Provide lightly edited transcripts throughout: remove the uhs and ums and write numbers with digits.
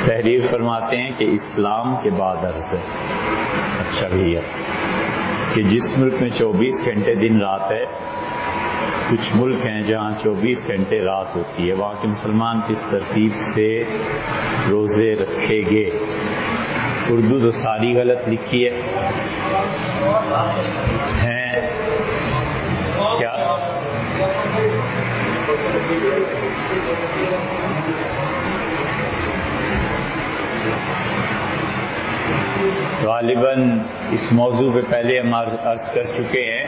تحریر فرماتے ہیں کہ اسلام کے بعد عرض ہے اچھا بھیا کہ جس ملک میں 24 گھنٹے دن رات ہے، کچھ ملک ہیں جہاں 24 گھنٹے رات ہوتی ہے، وہاں کے مسلمان کس ترتیب سے روزے رکھیں گے؟ اردو تو ساری غلط لکھی ہے کیا؟ غالباً اس موضوع پہ پہلے ہم عرض کر چکے ہیں،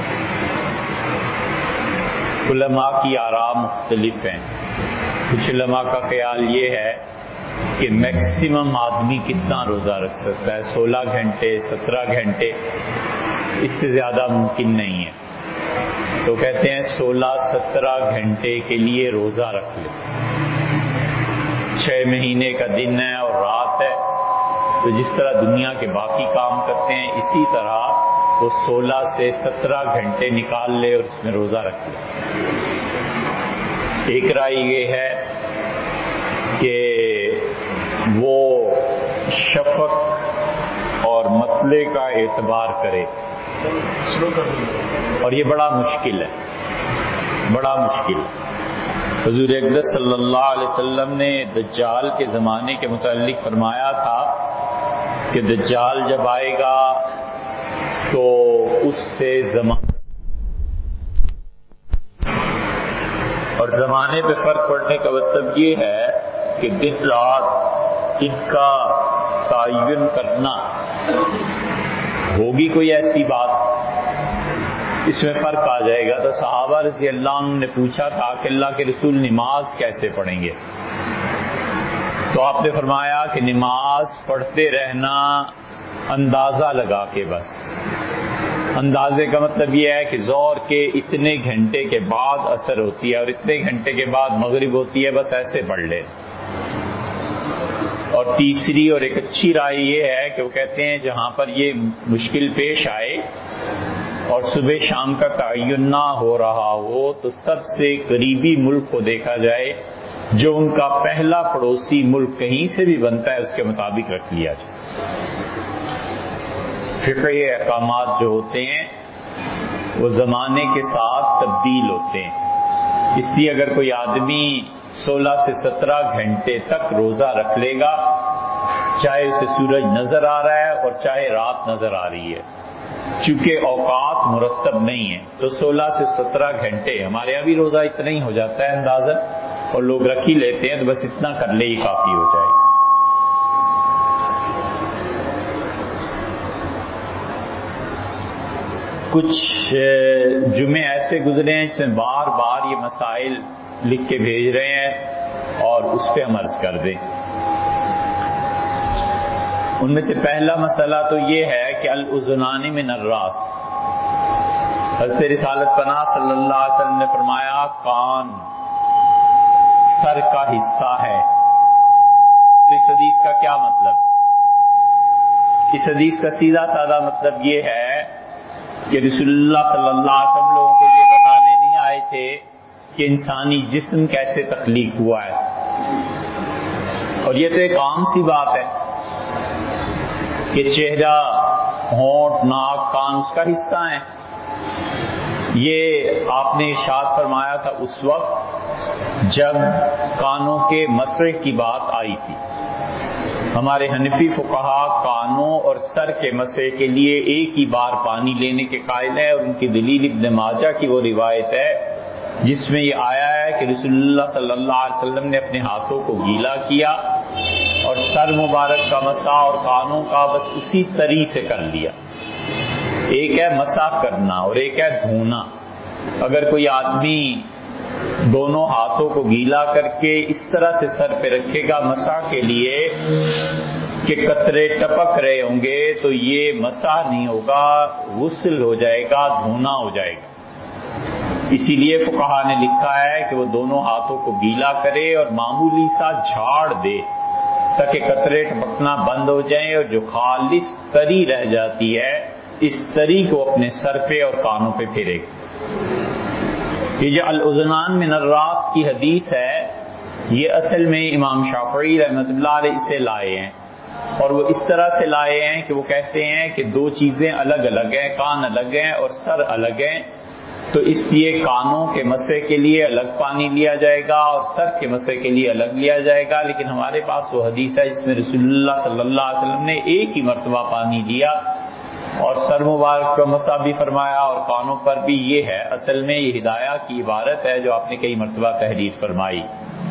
علماء کی آراء مختلف ہیں۔ کچھ علماء کا خیال یہ ہے کہ میکسیمم آدمی کتنا روزہ رکھ سکتا ہے، 16 گھنٹے 17 گھنٹے، اس سے زیادہ ممکن نہیں ہے، تو کہتے ہیں 16-17 گھنٹے کے لیے روزہ رکھ لے۔ 6 مہینے کا دن ہے اور رات ہے، تو جس طرح دنیا کے باقی کام کرتے ہیں اسی طرح وہ 16 سے 17 گھنٹے نکال لے اور اس میں روزہ رکھ لے۔ ایک رائے یہ ہے کہ وہ شفق اور مطلع کا اعتبار کرے، اور یہ بڑا مشکل ہے، بڑا مشکل۔ حضور اقدس صلی اللہ علیہ وسلم نے دجال کے زمانے کے متعلق فرمایا تھا کہ دجال جب آئے گا تو اس سے اور زمانے پہ فرق پڑنے کا مطلب یہ ہے کہ دن رات ان کا تعین کرنا، ہوگی کوئی ایسی بات اس میں فرق آ جائے گا۔ تو صحابہ رضی اللہ عنہ نے پوچھا تھا کہ اللہ کے رسول نماز کیسے پڑھیں گے؟ تو آپ نے فرمایا کہ نماز پڑھتے رہنا اندازہ لگا کے، بس اندازے کا مطلب یہ ہے کہ ظہر کے اتنے گھنٹے کے بعد عصر ہوتی ہے اور اتنے گھنٹے کے بعد مغرب ہوتی ہے، بس ایسے پڑھ لے۔ اور تیسری اور ایک اچھی رائے یہ ہے کہ وہ کہتے ہیں جہاں پر یہ مشکل پیش آئے اور صبح شام کا تعین نہ ہو رہا ہو تو سب سے قریبی ملک کو دیکھا جائے، جو ان کا پہلا پڑوسی ملک کہیں سے بھی بنتا ہے اس کے مطابق رکھ لیا جائے۔ فقہی احکامات جو ہوتے ہیں وہ زمانے کے ساتھ تبدیل ہوتے ہیں، اس لیے اگر کوئی آدمی 16 سے 17 گھنٹے تک روزہ رکھ لے گا، چاہے اسے سورج نظر آ رہا ہے اور چاہے رات نظر آ رہی ہے، چونکہ اوقات مرتب نہیں ہیں، تو 16 سے 17 گھنٹے ہمارے یہاں بھی روزہ اتنا ہی ہو جاتا ہے اندازہ، اور لوگ رکھ ہی لیتے ہیں، تو بس اتنا کر لے ہی کافی ہو جائے۔ کچھ جمعے ایسے گزرے ہیں جس میں بار بار یہ مسائل لکھ کے بھیج رہے ہیں اور اس پہ ہم عرض کر دیں۔ ان میں سے پہلا مسئلہ تو یہ ہے کہ الاذنان من الراس۔ حضرت رسالت پناہ صلی اللہ علیہ وسلم نے فرمایا کان سر کا حصہ ہے۔ تو اس حدیث کا کیا مطلب؟ اس حدیث کا سیدھا سادہ مطلب یہ ہے کہ رسول اللہ صلی اللہ علیہ وسلم لوگوں کو یہ بتانے نہیں آئے تھے کہ انسانی جسم کیسے تخلیق ہوا ہے، اور یہ تو ایک عام سی بات ہے کہ چہرہ، ہونٹ، ناک، کان اس کا حصہ ہیں۔ یہ آپ نے ارشاد فرمایا تھا اس وقت جب کانوں کے مسح کی بات آئی تھی۔ ہمارے حنفی فقہا کانوں اور سر کے مسح کے لیے ایک ہی بار پانی لینے کے قائل ہیں، اور ان کی دلیل ابن ماجہ کی وہ روایت ہے جس میں یہ آیا ہے کہ رسول اللہ صلی اللہ علیہ وسلم نے اپنے ہاتھوں کو گیلا کیا اور سر مبارک کا مسح اور کانوں کا بس اسی طریقے سے کر لیا۔ ایک ہے مسح کرنا اور ایک ہے دھونا۔ اگر کوئی آدمی دونوں ہاتھوں کو گیلا کر کے اس طرح سے سر پہ رکھے گا مسح کے لیے کہ قطرے ٹپک رہے ہوں گے تو یہ مسح نہیں ہوگا، غسل ہو جائے گا، دھونا ہو جائے گا۔ اسی لیے فقہا نے لکھا ہے کہ وہ دونوں ہاتھوں کو گیلا کرے اور معمولی سا جھاڑ دے تاکہ قطرے ٹپکنا بند ہو جائیں، اور جو خالص تری رہ جاتی ہے اس تری کو اپنے سر پہ اور کانوں پہ پھیرے گا۔ یہ جو الاذنان من الراس کی حدیث ہے یہ اصل میں امام شافعی رحمۃ اللہ علیہ اسے لائے ہیں، اور وہ اس طرح سے لائے ہیں کہ وہ کہتے ہیں کہ دو چیزیں الگ الگ ہیں، کان الگ ہیں اور سر الگ ہیں، تو اس لیے کانوں کے مسئلے کے لیے الگ پانی لیا جائے گا اور سر کے مسئلے کے لیے الگ لیا جائے گا۔ لیکن ہمارے پاس وہ حدیث ہے جس میں رسول اللہ صلی اللہ علیہ وسلم نے ایک ہی مرتبہ پانی لیا اور سر مبارک کا مسح بھی فرمایا اور کانوں پر بھی۔ یہ ہے اصل میں یہ ہدایہ کی عبارت ہے جو آپ نے کئی مرتبہ تحریر فرمائی۔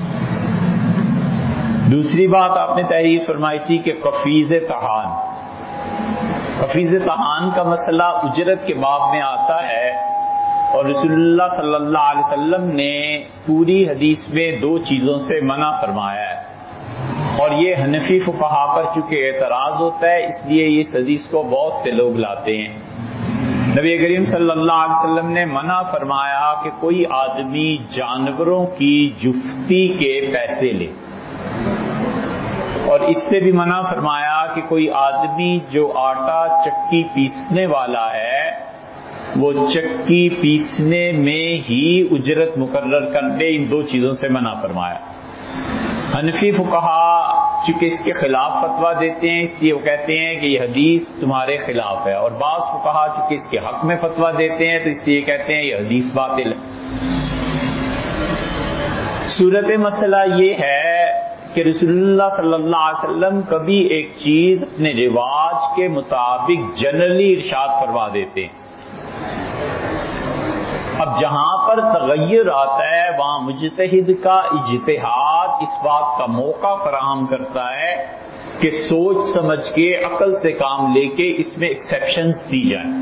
دوسری بات آپ نے تحریر فرمائی تھی کہ قفیز طحان، قفیز طحان کا مسئلہ اجرت کے باب میں آتا ہے، اور رسول اللہ صلی اللہ علیہ وسلم نے پوری حدیث میں دو چیزوں سے منع فرمایا ہے، اور یہ حنفی فقہا پر چونکہ اعتراض ہوتا ہے اس لیے اس حدیث کو بہت سے لوگ لاتے ہیں۔ نبی کریم صلی اللہ علیہ وسلم نے منع فرمایا کہ کوئی آدمی جانوروں کی جفتی کے پیسے لے، اور اس سے بھی منع فرمایا کہ کوئی آدمی جو آٹا چکی پیسنے والا ہے وہ چکی پیسنے میں ہی اجرت مقرر کر دے۔ ان دو چیزوں سے منع فرمایا۔ حنفی فقہا چونکہ اس کے خلاف فتویٰ دیتے ہیں اس لیے وہ کہتے ہیں کہ یہ حدیث تمہارے خلاف ہے، اور بعض فقہا چونکہ اس کے حق میں فتویٰ دیتے ہیں تو اس لیے کہتے ہیں یہ حدیث باطل ہے۔ صورت مسئلہ یہ ہے کہ رسول اللہ صلی اللہ علیہ وسلم کبھی ایک چیز اپنے رواج کے مطابق جنرلی ارشاد فرما دیتے ہیں، اب جہاں پر تغیر آتا ہے وہاں مجتہد کا اجتہاد اس بات کا موقع فراہم کرتا ہے کہ سوچ سمجھ کے عقل سے کام لے کے اس میں ایکسیپشنز دی جائیں۔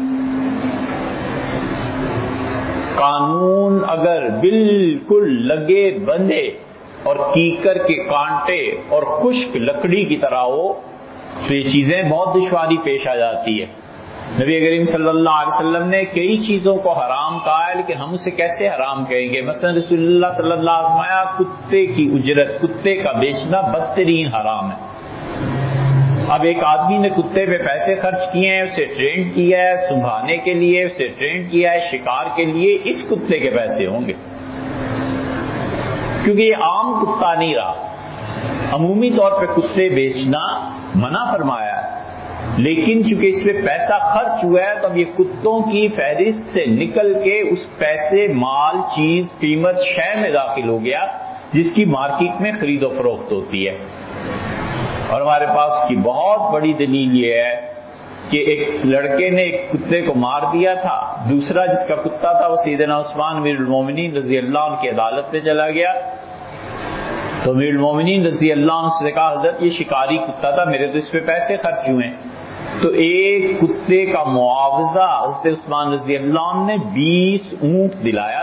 قانون اگر بالکل لگے بندھے اور کیکر کے کانٹے اور خشک لکڑی کی طرح ہو تو یہ چیزیں بہت دشواری پیش آ جاتی ہے۔ نبی کریم صلی اللہ علیہ وسلم نے کئی چیزوں کو حرام کہا ہے، لیکن ہم اسے کیسے حرام کہیں گے؟ مثلا رسول اللہ صلی اللہ علیہ وسلم نے کتے کی اجرت، کتے کا بیچنا بدترین حرام ہے۔ اب ایک آدمی نے کتے پہ پیسے خرچ کیے ہیں، اسے ٹرین کیا ہے سنبھالنے کے لیے، اسے ٹرین کیا ہے شکار کے لیے، اس کتے کے پیسے ہوں گے کیونکہ یہ عام کتا نہیں رہا۔ عمومی طور پہ کتے بیچنا منع فرمایا ہے، لیکن چونکہ اس پہ پیسہ خرچ ہوا ہے تو اب یہ کتوں کی فہرست سے نکل کے اس پیسے مال چیز قیمت شے میں داخل ہو گیا جس کی مارکیٹ میں خرید و فروخت ہوتی ہے۔ اور ہمارے پاس کی بہت بڑی دلیل یہ ہے کہ ایک لڑکے نے ایک کتے کو مار دیا تھا، دوسرا جس کا کتا تھا وہ سیدنا عثمان امیر المومنین رضی اللہ عنہ کی عدالت میں چلا گیا تو امیر المومنین رضی اللہ عنہ سے کہا حضرت یہ شکاری کتا تھا، میرے تو اس پہ پیسے خرچ ہوئے ہیں، تو ایک کتے کا معاوضہ حضرت عثمان رضی اللہ عنہ نے 20 اونٹ دلایا،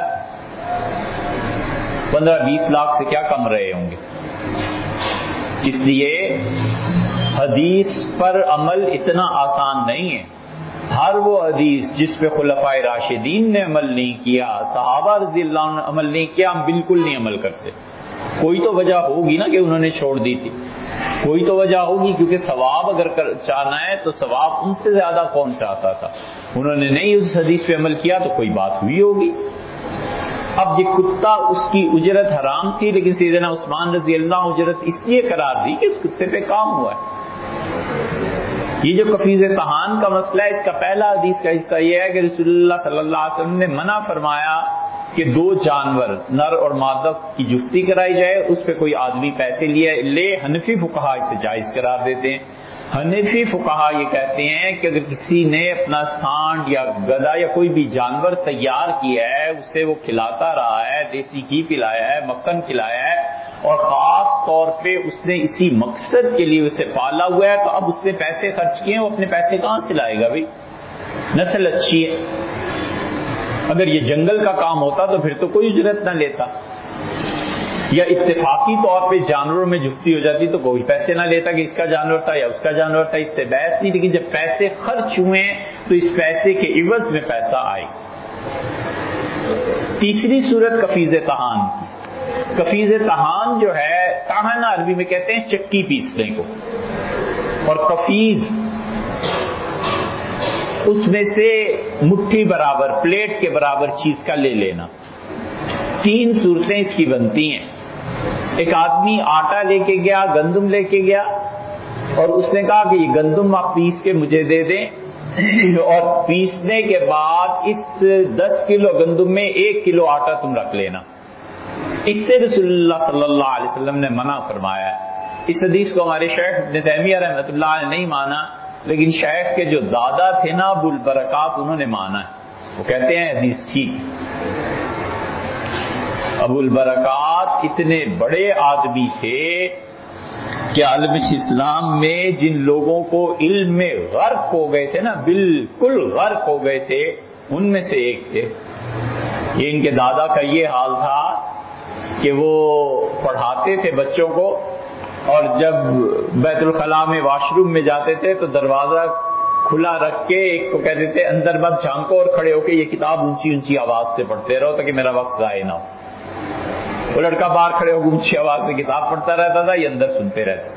15-20 لاکھ سے کیا کم رہے ہوں گے۔ اس لیے حدیث پر عمل اتنا آسان نہیں ہے۔ ہر وہ حدیث جس پہ خلفائے راشدین نے عمل نہیں کیا، صحابہ رضی اللہ عنہ نے عمل نہیں کیا، ہم بالکل نہیں عمل کرتے۔ کوئی تو وجہ ہوگی نا کہ انہوں نے چھوڑ دی تھی، کوئی تو وجہ ہوگی، کیونکہ ثواب اگر چاہنا ہے تو ثواب ان سے زیادہ کون چاہتا تھا، انہوں نے نہیں اس حدیث پہ عمل کیا تو کوئی بات ہوئی ہوگی۔ اب یہ کتا اس کی اجرت حرام تھی، لیکن سیدنا عثمان رضی اللہ عنہ اجرت اس لیے قرار دی کہ اس کتے پہ کام ہوا ہے۔ یہ جو کفیز طحان کا مسئلہ ہے اس کا پہلا حدیث کا حصہ یہ ہے کہ رسول اللہ صلی اللہ علیہ وسلم نے منع فرمایا کہ دو جانور نر اور مادہ کی جفتی کرائی جائے، اس پہ کوئی آدمی پیسے لے۔ حنفی فقہا اسے جائز قرار دیتے ہیں۔ حنفی فقہا یہ کہتے ہیں کہ اگر کسی نے اپنا سانڈ یا گدھا یا کوئی بھی جانور تیار کیا ہے، اسے وہ کھلاتا رہا ہے، دیسی گھی پلایا ہے، مکھن کھلایا ہے، اور خاص طور پہ اس نے اسی مقصد کے لیے اسے پالا ہوا ہے، تو اب اس نے پیسے خرچ کیے، وہ اپنے پیسے کہاں سے لائے گا؟ بھائی نسل اچھی ہے، اگر یہ جنگل کا کام ہوتا تو پھر تو کوئی اجرت نہ لیتا، یا اتفاقی طور پہ جانوروں میں جفتی ہو جاتی تو کوئی پیسے نہ لیتا کہ اس کا جانور تھا یا اس کا جانور تھا، اس سے بحث نہیں۔ لیکن جب پیسے خرچ ہوئے تو اس پیسے کے عوض میں پیسہ آئے۔ تیسری صورت کفیز طحان کی۔ کفیز طحان جو ہے، طحن عربی میں کہتے ہیں چکی پیسنے کو، اور کفیز اس میں سے مٹھی برابر، پلیٹ کے برابر چیز کا لے لینا۔ تین صورتیں اس کی بنتی ہیں۔ ایک آدمی آٹا لے کے گیا، گندم لے کے گیا، اور اس نے کہا کہ یہ گندم آپ پیس کے مجھے دے دیں، اور پیسنے کے بعد اس 10 کلو گندم میں 1 کلو آٹا تم رکھ لینا۔ اس سے رسول اللہ صلی اللہ علیہ وسلم نے منع فرمایا ہے۔ اس حدیث کو ہمارے شیخ ابن تیمیہ رحمۃ اللہ نے نہیں مانا، لیکن شیخ کے جو دادا تھے نا ابو البرکات، انہوں نے مانا ہے، وہ کہتے ہیں حدیث ٹھیک۔ ابو البرکات اتنے بڑے آدمی تھے کہ عالم اسلام میں جن لوگوں کو علم میں غرق ہو گئے تھے نا، بالکل غرق ہو گئے تھے، ان میں سے ایک تھے۔ یہ ان کے دادا کا یہ حال تھا کہ وہ پڑھاتے تھے بچوں کو، اور جب بیت الخلاء میں واش روم میں جاتے تھے تو دروازہ کھلا رکھ کے ایک کو کہتے تھے اندر مت جھانکو، اور کھڑے ہو کے یہ کتاب اونچی اونچی آواز سے پڑھتے رہو تاکہ میرا وقت ضائع نہ ہو۔ وہ لڑکا باہر کھڑے ہو کے اونچی آواز سے کتاب پڑھتا رہتا تھا، یہ اندر سنتے رہتے۔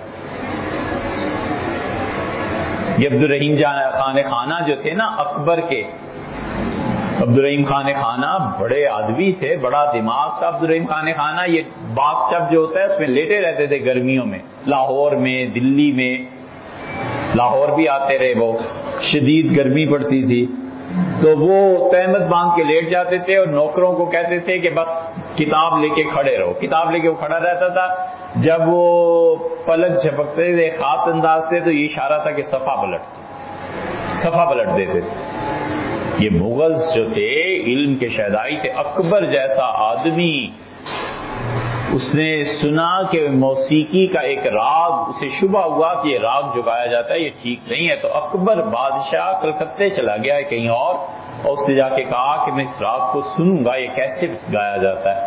یہ عبدالرحیم خان خانہ جو تھے نا اکبر کے، عبدالرحیم خان خانہ بڑے آدمی تھے، بڑا دماغ تھا عبدالرحیم خان خانہ۔ یہ باغ چب جو ہوتا ہے اس میں لیٹے رہتے تھے گرمیوں میں، لاہور میں، دلی میں، لاہور بھی آتے رہے، وہ شدید گرمی پڑتی تھی تو وہ تہمت باندھ کے لیٹ جاتے تھے، اور نوکروں کو کہتے تھے کہ بس کتاب لے کے کھڑے رہو۔ کتاب لے کے وہ کھڑا رہتا تھا، جب وہ پلک جھپکتے تھے خاص انداز سے تو یہ اشارہ تھا کہ صفحہ پلٹ دیتے تھے۔ یہ مغلز جو تھے علم کے شہدائی تھے، اکبر جیسا آدمی، اس نے سنا کہ موسیقی کا ایک راگ، اسے شبہ ہوا کہ یہ راگ جو گایا جاتا ہے یہ ٹھیک نہیں ہے، تو اکبر بادشاہ کلکتے چلا گیا ہے کہیں اور اس سے جا کے کہا کہ میں اس راگ کو سنوں گا، یہ کیسے گایا جاتا ہے۔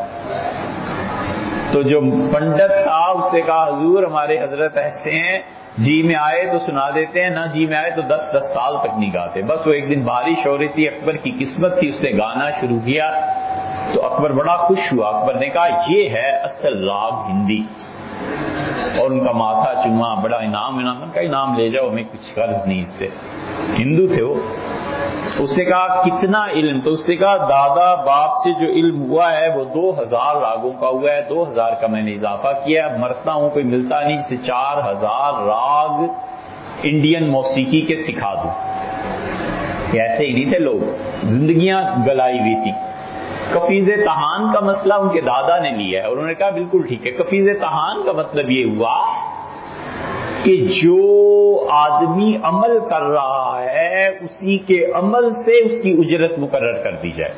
تو جو پنڈت تھا اس سے کہا حضور ہمارے حضرت ایسے ہیں، جی میں آئے تو سنا دیتے ہیں، نہ جی میں آئے تو 10 سال تک نہیں گاتے۔ بس وہ ایک دن بارش ہو رہی تھی، اکبر کی قسمت تھی، اس نے گانا شروع کیا تو اکبر بڑا خوش ہوا۔ اکبر نے کہا یہ ہے اصل راگ ہندی، اور ان کا ماتھا چوما، بڑا انعام کا انعام لے جاؤ، ہمیں کچھ غرض نہیں اس سے۔ ہندو تھے وہ۔ اس نے کہا کتنا علم؟ تو اس نے کہا دادا باپ سے جو علم ہوا ہے وہ 2000 راگوں کا ہوا ہے، 2000 کا میں نے اضافہ کیا، اب مرتا ہوں کوئی ملتا نہیں جسے 4000 راگ انڈین موسیقی کے سکھا دوں۔ ایسے ہی نہیں تھے لوگ، زندگیاں گلائی ہوئی تھی۔ کفیز تہان کا مسئلہ ان کے دادا نے لیا ہے، اور انہوں نے کہا بالکل ٹھیک ہے۔ کفیز تہان کا مطلب یہ ہوا کہ جو آدمی عمل کر رہا ہے اسی کے عمل سے اس کی اجرت مقرر کر دی جائے۔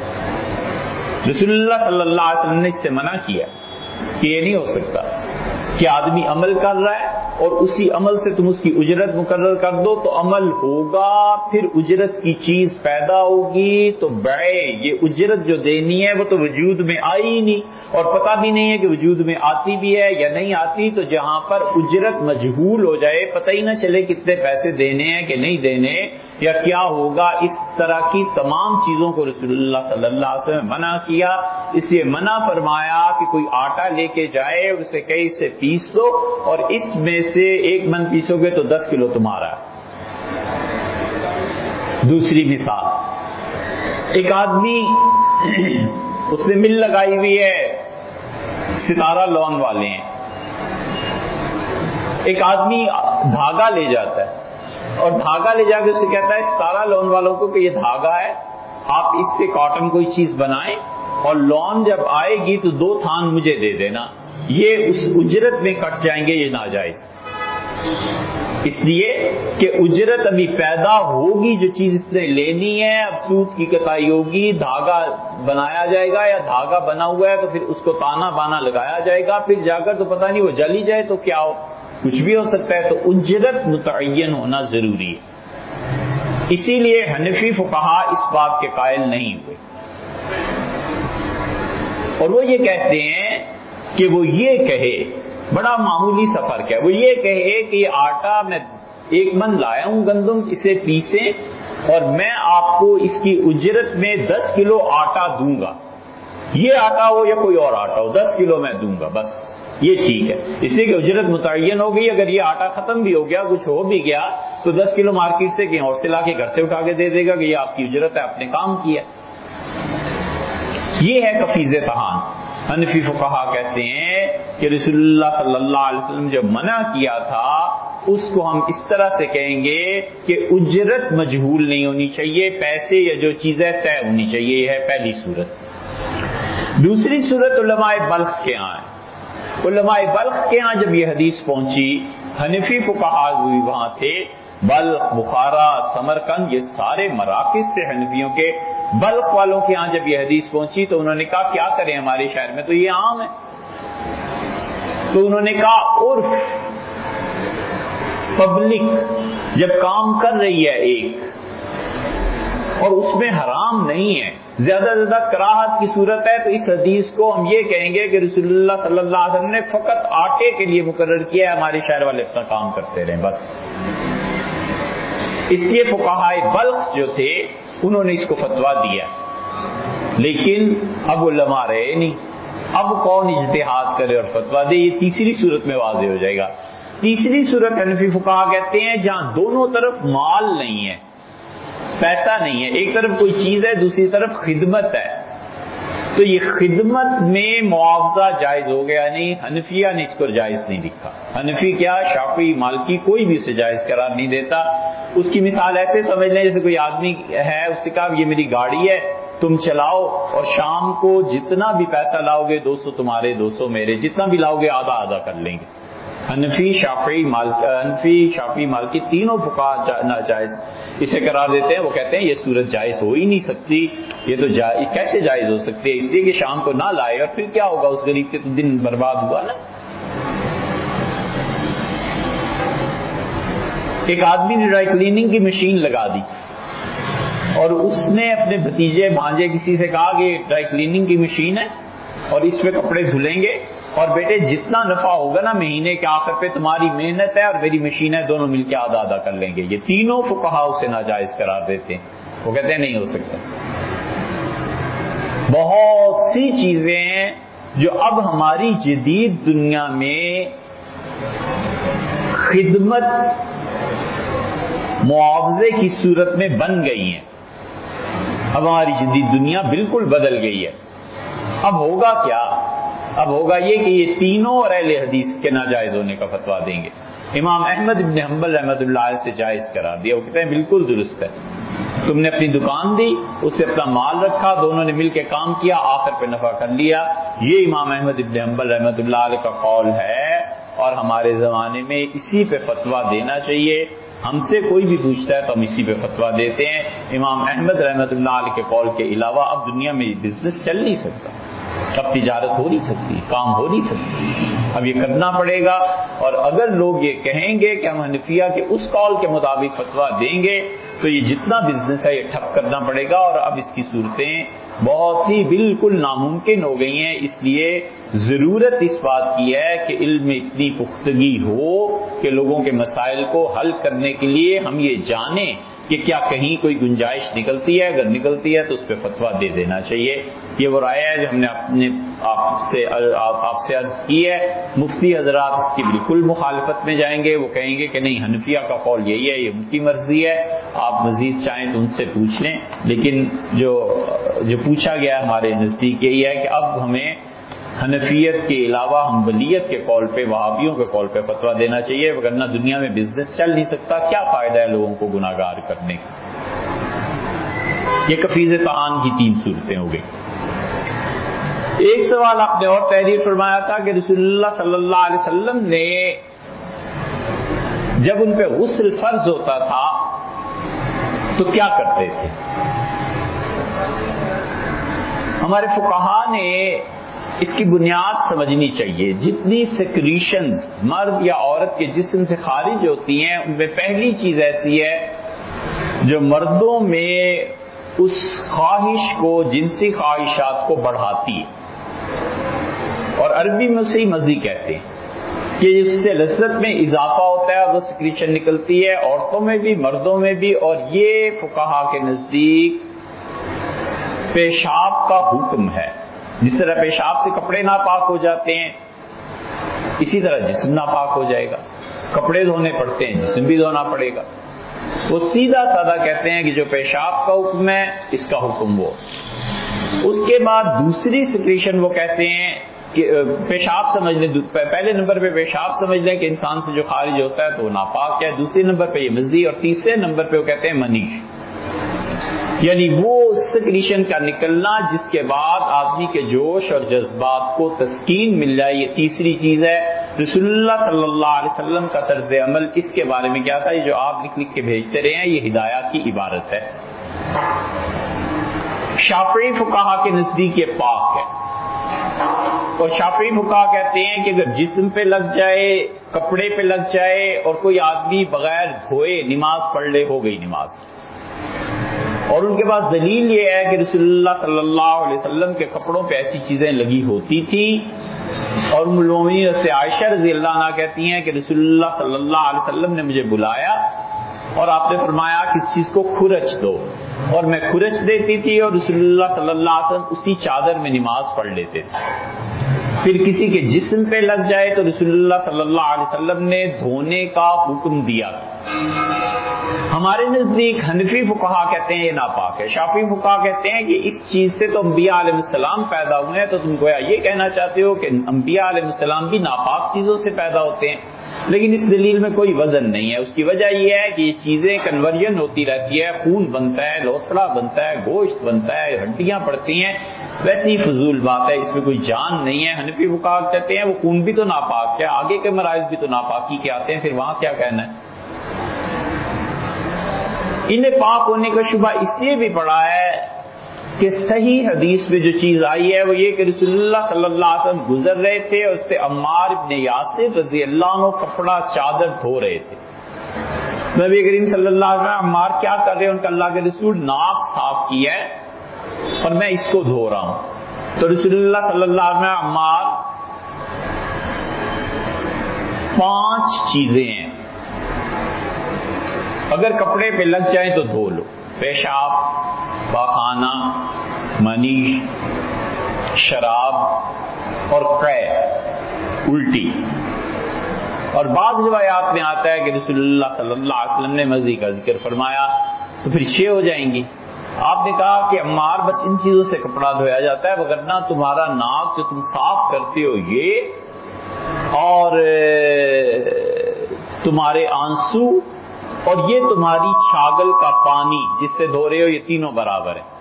رسول اللہ صلی اللہ علیہ وسلم نے اس سے منع کیا کہ یہ نہیں ہو سکتا کہ آدمی عمل کر رہا ہے اور اسی عمل سے تم اس کی اجرت مقرر کر دو، تو عمل ہوگا، پھر اجرت کی چیز پیدا ہوگی، تو بڑے یہ اجرت جو دینی ہے وہ تو وجود میں آئی ہی نہیں، اور پتہ بھی نہیں ہے کہ وجود میں آتی بھی ہے یا نہیں آتی۔ تو جہاں پر اجرت مجہول ہو جائے، پتہ ہی نہ چلے کتنے پیسے دینے ہیں کہ نہیں دینے یا کیا ہوگا، اس طرح کی تمام چیزوں کو رسول اللہ صلی اللہ علیہ وسلم نے منع کیا۔ اس لیے منع فرمایا کہ کوئی آٹا لے کے جائے اور اسے کہیں سے پیس دو، اور اس میں سے 1 من پیسو گے تو 10 کلو تمہارا ہے۔ دوسری مثال، ایک آدمی اس نے مل لگائی ہوئی ہے، ستارہ لون والے ہیں، ایک آدمی دھاگا لے جاتا ہے اور دھاگا لے جا کے اسے کہتا ہے ستارہ لون والوں کو کہ یہ دھاگا ہے، آپ اس سے کاٹن کوئی چیز بنائیں اور لون جب آئے گی تو 2 تھان مجھے دے دینا، یہ اس اجرت میں کٹ جائیں گے، یہ ناجائز۔ اس لیے کہ اجرت ابھی پیدا ہوگی، جو چیز اس نے لینی ہے، اب سوت کی کتائی ہوگی، دھاگا بنایا جائے گا یا دھاگا بنا ہوا ہے تو پھر اس کو تانا بانا لگایا جائے گا، پھر جا کر تو پتہ نہیں وہ جل ہی جائے تو کیا ہو، کچھ بھی ہو سکتا ہے۔ تو اجرت متعین ہونا ضروری ہے۔ اسی لیے حنفی فقہا اس بات کے قائل نہیں ہوئے، اور وہ یہ کہتے ہیں کہ وہ یہ کہے، بڑا معمولی سا فرق ہے، وہ یہ کہے کہ یہ آٹا میں 1 من لایا ہوں گندم، اسے پیسیں اور میں آپ کو اس کی اجرت میں 10 کلو آٹا دوں گا، یہ آٹا ہو یا کوئی اور آٹا ہو 10 کلو میں دوں گا، بس یہ ٹھیک ہے۔ اس لیے کہ اجرت متعین ہو گئی، اگر یہ آٹا ختم بھی ہو گیا، کچھ ہو بھی گیا تو 10 کلو مارکیٹ سے کہیں اور سے لا کے گھر سے اٹھا کے دے دے گا کہ یہ آپ کی اجرت ہے، آپ نے کام کیا۔ یہ ہے کفیز تہان۔ حنفی فقہا کہتے ہیں کہ رسول اللہ صلی اللہ علیہ وسلم جو منع کیا تھا اس کو ہم اس طرح سے کہیں گے کہ اجرت مجہول نہیں ہونی چاہیے، پیسے یا جو چیزیں طے ہونی چاہیے. یہ ہے پہلی صورت. دوسری صورت علماء بلخ کے ہاں ہے. علماء بلخ کے ہاں جب یہ حدیث پہنچی، حنفی فقہا بھی وہاں تھے، بلخ، بخارا، سمرقند، یہ سارے مراکز تھے حنفیوں کے. بلخ والوں کے ہاں جب یہ حدیث پہنچی تو انہوں نے کہا کیا کریں، ہمارے شہر میں تو یہ عام ہے. تو انہوں نے کہا عرف، پبلک جب کام کر رہی ہے ایک اور اس میں حرام نہیں ہے، زیادہ سے زیادہ کراہت کی صورت ہے، تو اس حدیث کو ہم یہ کہیں گے کہ رسول اللہ صلی اللہ علیہ وسلم نے فقط آٹے کے لیے مقرر کیا ہے، ہمارے شہر والے اپنا کام کرتے رہیں بس. اس لیے فقہائے بلخ جو تھے انہوں نے اس کو فتویٰ دیا، لیکن اب علماء رہے نہیں. اب کون اجتہاد کرے اور فتویٰ دے؟ یہ تیسری صورت میں واضح ہو جائے گا. تیسری صورت حنفی فقہا کہتے ہیں جہاں دونوں طرف مال نہیں ہے، پیسہ نہیں ہے، ایک طرف کوئی چیز ہے دوسری طرف خدمت ہے، تو یہ خدمت میں معاوضہ جائز ہو گیا نہیں. حنفیہ نے اس کو جائز نہیں لکھا. حنفی کیا، شافعی، مالکی کوئی بھی اسے جائز قرار نہیں دیتا. اس کی مثال ایسے سمجھ لیں جیسے کوئی آدمی ہے، اس سے کہا یہ میری گاڑی ہے تم چلاؤ اور شام کو جتنا بھی پیسہ لاؤ گے 200 تمہارے 200 میرے، جتنا بھی لاؤ گے آدھا آدھا کر لیں گے. حنفی شافعی مالکی تینوں فقہا ناجائز اسے قرار دیتے ہیں. وہ کہتے ہیں یہ صورت جائز ہو ہی نہیں سکتی، یہ تو کیسے جائز ہو سکتی ہے؟ اس لیے کہ شام کو نہ لائے اور پھر کیا ہوگا، اس غریب کے تو دن برباد ہوا نا. ایک آدمی نے ڈرائی کلیننگ کی مشین لگا دی اور اس نے اپنے بھتیجے بھانجے کسی سے کہا کہ ڈرائی کلیننگ کی مشین ہے اور اس پہ کپڑے دھلیں گے اور بیٹے جتنا نفع ہوگا نا مہینے کے آخر پہ تمہاری محنت ہے اور میری مشین ہے، دونوں مل کے آدھا آدھا کر لیں گے. یہ تینوں فقہا اسے ناجائز قرار دیتے ہیں. وہ کہتے ہیں نہیں ہو سکتا. بہت سی چیزیں ہیں جو اب ہماری جدید دنیا میں خدمت معاوضے کی صورت میں بن گئی ہیں. اب ہماری جدید دنیا بالکل بدل گئی ہے. اب ہوگا کیا؟ اب ہوگا یہ کہ یہ تینوں اور اہل حدیث کے ناجائز ہونے کا فتویٰ دیں گے. امام احمد بن حنبل رحمۃ اللہ علیہ سے جائز قرار دیا. وہ کہتے ہیں بالکل درست ہے، تم نے اپنی دکان دی، اس سے اپنا مال رکھا، دونوں نے مل کے کام کیا، آخر پہ نفع کر لیا. یہ امام احمد بن حنبل رحمۃ اللہ علیہ کا قول ہے اور ہمارے زمانے میں اسی پہ فتویٰ دینا چاہیے. ہم سے کوئی بھی پوچھتا ہے تو ہم اسی پہ فتویٰ دیتے ہیں. امام احمد رحمۃ اللہ علیہ کے قول کے علاوہ اب دنیا میں بزنس چل نہیں سکتا، اب تجارت ہو نہیں سکتی، کام ہو نہیں سکتی. اب یہ کرنا پڑے گا. اور اگر لوگ یہ کہیں گے کہ ہم حنفیہ کے اس قول کے مطابق فتویٰ دیں گے تو یہ جتنا بزنس ہے یہ ٹھپ کرنا پڑے گا. اور اب اس کی صورتیں بہت ہی بالکل ناممکن ہو گئی ہیں. اس لیے ضرورت اس بات کی ہے کہ علم میں اتنی پختگی ہو کہ لوگوں کے مسائل کو حل کرنے کے لیے ہم یہ جانیں کہ کیا کہیں کوئی گنجائش نکلتی ہے، اگر نکلتی ہے تو اس پہ فتویٰ دے دینا چاہیے. یہ وہ رائے ہے جو ہم نے آپ سے عرض کی ہے. مفتی حضرات اس کی بالکل مخالفت میں جائیں گے. وہ کہیں گے کہ نہیں، حنفیہ کا قول یہی ہے، یہ ان کی مرضی ہے، آپ مزید چاہیں تو ان سے پوچھ لیں. لیکن جو پوچھا گیا ہمارے نزدیک یہی ہے کہ اب ہمیں حنفیت کے علاوہ حنبلیت کے قول پہ، وہابیوں کے قول پہ فتویٰ دینا چاہیے، ورنہ دنیا میں بزنس چل نہیں سکتا. کیا فائدہ ہے لوگوں کو گناہ گار کرنے کا؟ یہ کفیز طعان کی 3 صورتیں ہو گئی. ایک سوال آپ نے اور تحریر فرمایا تھا کہ رسول اللہ صلی اللہ علیہ وسلم نے جب ان پہ غسل فرض ہوتا تھا تو کیا کرتے تھے؟ ہمارے فقہا نے اس کی بنیاد سمجھنی چاہیے. جتنی سیکریشنز مرد یا عورت کے جسم سے خارج ہوتی ہیں ان میں پہلی چیز ایسی ہے جو مردوں میں اس خواہش کو، جنسی خواہشات کو بڑھاتی ہے، اور عربی میں اسے مزی کہتے ہیں کہ اس سے لذت میں اضافہ ہوتا ہے، وہ سیکریشن نکلتی ہے عورتوں میں بھی مردوں میں بھی. اور یہ فقہا کے نزدیک پیشاب کا حکم ہے. جس طرح پیشاب سے کپڑے ناپاک ہو جاتے ہیں اسی طرح جسم ناپاک ہو جائے گا. کپڑے دھونے پڑتے ہیں، جسم بھی دھونا پڑے گا. وہ سیدھا سادہ کہتے ہیں کہ جو پیشاب کا حکم ہے اس کا حکم وہ. اس کے بعد دوسری سیکریشن وہ کہتے ہیں پیشاب سمجھ لیں، پہلے نمبر پہ پیشاب سمجھ لیں کہ انسان سے جو خارج ہوتا ہے تو وہ ناپاک ہے، دوسرے نمبر پہ یہ مزی، اور تیسرے نمبر پہ وہ کہتے ہیں منی، یعنی وہ سیکریشن کا نکلنا جس کے بعد آدمی کے جوش اور جذبات کو تسکین مل جائے، یہ تیسری چیز ہے۔ رسول اللہ صلی اللہ علیہ وسلم کا طرز عمل اس کے بارے میں کیا تھا؟ یہ جو آپ لکھ کے بھیجتے رہے ہیں یہ ہدایات کی عبارت ہے۔ شافعی فقہا کے نزدیک یہ پاک ہے، اور شافعی فقہا کہتے ہیں کہ اگر جسم پہ لگ جائے، کپڑے پہ لگ جائے اور کوئی آدمی بغیر دھوئے نماز پڑھ لے، ہو گئی نماز۔ اور ان کے پاس دلیل یہ ہے کہ رسول اللہ صلی اللہ علیہ وسلم کے کپڑوں پہ ایسی چیزیں لگی ہوتی تھی، اور ام المومنین سے عائشہ رضی اللہ عنہا کہتی ہیں کہ رسول اللہ صلی اللہ علیہ وسلم نے مجھے بلایا اور آپ نے فرمایا کہ اس چیز کو کھرچ دو، اور میں کھرچ دیتی تھی اور رسول اللہ صلی اللہ علیہ وسلم اسی چادر میں نماز پڑھ لیتے تھے۔ پھر کسی کے جسم پہ لگ جائے تو رسول اللہ صلی اللہ علیہ وسلم نے دھونے کا حکم دیا۔ ہمارے نزدیک حنفی فقہا کہتے ہیں یہ ناپاک ہے، شافعی فقہا کہتے ہیں کہ اس چیز سے تو انبیاء علیہ السلام پیدا ہوئے ہیں، تو تم گویا یہ کہنا چاہتے ہو کہ انبیاء علیہ السلام بھی ناپاک چیزوں سے پیدا ہوتے ہیں، لیکن اس دلیل میں کوئی وزن نہیں ہے۔ اس کی وجہ یہ ہے کہ یہ چیزیں کنورژن ہوتی رہتی ہے، خون بنتا ہے، لوتھڑا بنتا ہے، گوشت بنتا ہے، ہڈیاں پڑتی ہیں، ویسی فضول بات ہے، اس میں کوئی جان نہیں ہے۔ حنفی فقہا کہتے ہیں وہ خون بھی تو ناپاک ہے، آگے کے مراحل بھی تو ناپاکی کے آتے ہیں، پھر وہاں کیا کہنا ہے؟ انہیں پاک ہونے کا شبہ اس لیے بھی پڑا ہے کہ صحیح حدیث میں جو چیز آئی ہے وہ یہ کہ رسول اللہ صلی اللہ علیہ وسلم گزر رہے تھے اور اس سے عمار ابن یاسر رضی اللہ عنہ کپڑا چادر دھو رہے تھے۔ نبی کریم صلی اللہ علیہ وسلم عمار کیا کر رہے ہیں؟ ان کا اللہ کے رسول ناک صاف کیا ہے اور میں اس کو دھو رہا ہوں۔ تو رسول اللہ صلی اللہ علیہ وسلم عمار 5 چیزیں ہیں اگر کپڑے پہ لگ جائیں تو دھو لو: پیشاب، پاخانہ، منی، شراب اور قے، الٹی۔ اور بعض روایات میں آتا ہے کہ رسول اللہ صلی اللہ علیہ وسلم نے مزی کا ذکر فرمایا تو پھر 6 ہو جائیں گی۔ آپ نے کہا کہ عمار بس ان چیزوں سے کپڑا دھویا جاتا ہے، وگرنہ تمہارا ناک جو تم صاف کرتے ہو یہ، اور تمہارے آنسو، اور یہ تمہاری چھاگل کا پانی جس سے دھو رہے ہو، یہ تینوں برابر ہیں۔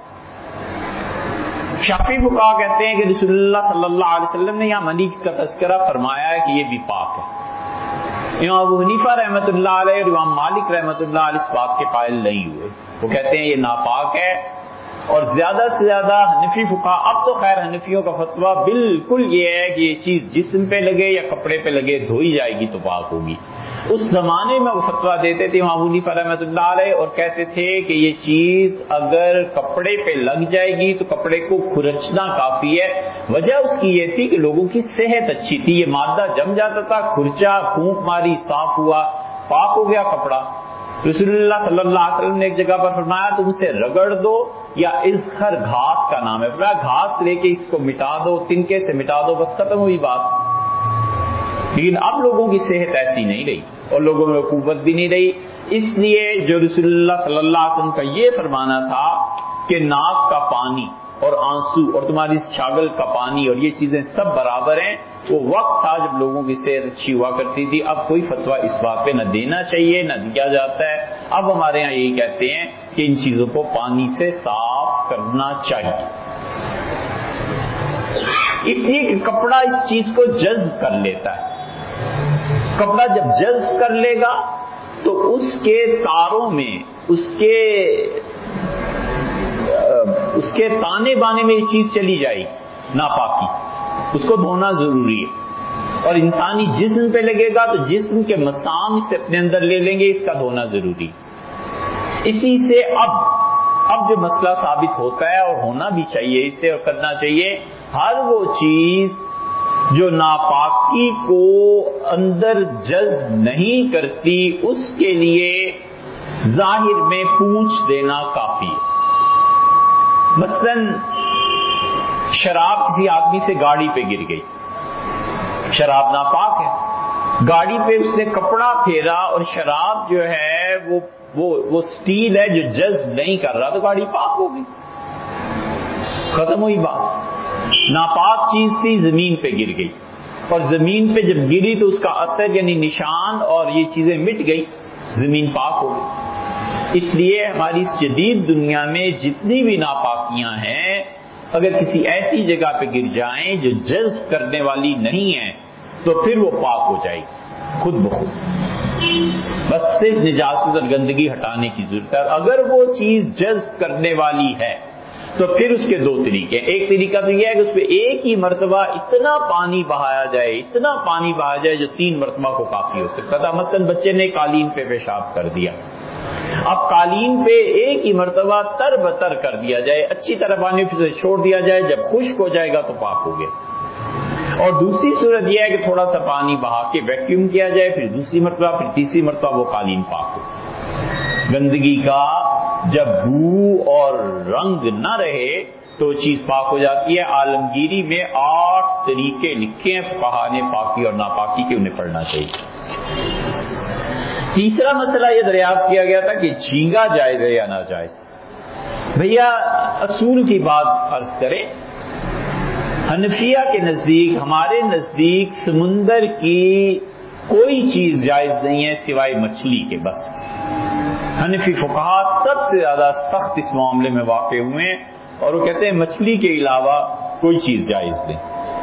شافعی فقہا کہتے ہیں کہ رسول اللہ صلی اللہ علیہ وسلم نے یہاں منی کا تذکرہ فرمایا ہے کہ یہ بھی پاک ہے۔ امام ابو حنیفہ رحمۃ اللہ علیہ اور امام مالک رحمۃ اللہ علیہ اس بات کے قائل نہیں ہوئے، وہ کہتے ہیں یہ ناپاک ہے۔ اور زیادہ سے زیادہ حنفی فقہا، اب تو خیر حنفیوں کا فتویٰ بالکل یہ ہے کہ یہ چیز جسم پہ لگے یا کپڑے پہ لگے دھوئی جائے گی تو پاک ہوگی۔ اس زمانے میں وہ فتویٰ دیتے تھے امام ابو حنیفہ رحمۃ اللہ علیہ، اور کہتے تھے کہ یہ چیز اگر کپڑے پہ لگ جائے گی تو کپڑے کو کھرچنا کافی ہے۔ وجہ اس کی یہ تھی کہ لوگوں کی صحت اچھی تھی، یہ مادہ جم جاتا تھا، کھرچا، پھونک ماری، صاف ہوا، پاک ہو گیا کپڑا۔ رسول اللہ صلی اللہ علیہ وسلم نے ایک جگہ پر فرمایا تم اسے رگڑ دو، یا اذخر گھاس کا نام ہے، فرمایا گھاس لے کے اس کو مٹا دو، تنکے سے مٹا دو، بس ختم ہوئی بات۔ لیکن اب لوگوں کی صحت ایسی نہیں رہی اور لوگوں میں قوت بھی نہیں رہی، اس لیے جو رسول اللہ صلی اللہ علیہ وسلم کا یہ فرمانا تھا کہ ناک کا پانی اور آنسو اور تمہاری چھاگل کا پانی اور یہ چیزیں سب برابر ہیں، وہ وقت تھا جب لوگوں کی صحت اچھی ہوا کرتی تھی۔ اب کوئی فتویٰ اس بات پہ نہ دینا چاہیے نہ دیا جاتا ہے۔ اب ہمارے ہاں یہی کہتے ہیں کہ ان چیزوں کو پانی سے صاف کرنا چاہیے، اس لیے کہ کپڑا اس چیز کو جذب کر لیتا ہے۔ کپڑا جب جذب کر لے گا تو اس کے تاروں میں، اس کے تانے بانے میں یہ چیز چلی جائے گی ناپاکی، اس کو دھونا ضروری ہے۔ اور انسانی جسم پہ لگے گا تو جسم کے مسام سے اپنے اندر لے لیں گے، اس کا دھونا ضروری۔ اسی سے اب جو مسئلہ ثابت ہوتا ہے اور ہونا بھی چاہیے اس سے اور کرنا چاہیے، ہر وہ چیز جو ناپاکی کو اندر جذب نہیں کرتی اس کے لیے ظاہر میں پوچھ دینا کافی ہے۔ مثلا شراب کسی آدمی سے گاڑی پہ گر گئی، شراب ناپاک ہے، گاڑی پہ اس نے کپڑا پھیرا اور شراب جو ہے وہ سٹیل ہے جو جذب نہیں کر رہا، تو گاڑی پاک ہو گئی، ختم ہوئی بات۔ ناپاک چیز تھی، زمین پہ گر گئی، اور زمین پہ جب گری تو اس کا اثر یعنی نشان اور یہ چیزیں مٹ گئی، زمین پاک ہو گئی۔ اس لیے ہماری اس جدید دنیا میں جتنی بھی ناپاکیاں ہیں، اگر کسی ایسی جگہ پہ گر جائیں جو جذب کرنے والی نہیں ہے تو پھر وہ پاک ہو جائے گی خود بخود، بس صرف نجاست اور گندگی ہٹانے کی ضرورت ہے۔ اگر وہ چیز جذب کرنے والی ہے تو پھر اس کے دو طریقے ہیں۔ ایک طریقہ تو یہ ہے کہ اس پہ ایک ہی مرتبہ اتنا پانی بہایا جائے، اتنا پانی بہایا جائے جو 3 مرتبہ کو کافی ہو سکتا تھا۔ مثلا بچے نے قالین پہ پیشاب کر دیا، اب قالین پہ ایک ہی مرتبہ تر بتر کر دیا جائے، اچھی طرح پانی سے چھوڑ دیا جائے، جب خشک ہو جائے گا تو پاک ہو گیا۔ اور دوسری صورت یہ ہے کہ تھوڑا سا پانی بہا کے ویکیوم کیا جائے، پھر دوسری مرتبہ، پھر تیسری مرتبہ وہ قالین پاک ہو۔ گندگی کا جب بو اور رنگ نہ رہے تو چیز پاک ہو جاتی ہے۔ عالمگیری میں 8 طریقے لکھے ہیں فقہا نے پاکی اور ناپاکی کے، انہیں پڑھنا چاہیے۔ تیسرا مسئلہ یہ دریافت کیا گیا تھا کہ جھینگا جائز ہے یا ناجائز۔ بھیا اصول کی بات عرض کریں، حنفیہ کے نزدیک، ہمارے نزدیک سمندر کی کوئی چیز جائز نہیں ہے سوائے مچھلی کے بس۔ حنفی فقہا سب سے زیادہ سخت اس معاملے میں واقع ہوئے ہیں اور وہ کہتے ہیں مچھلی کے علاوہ کوئی چیز جائز نہیں۔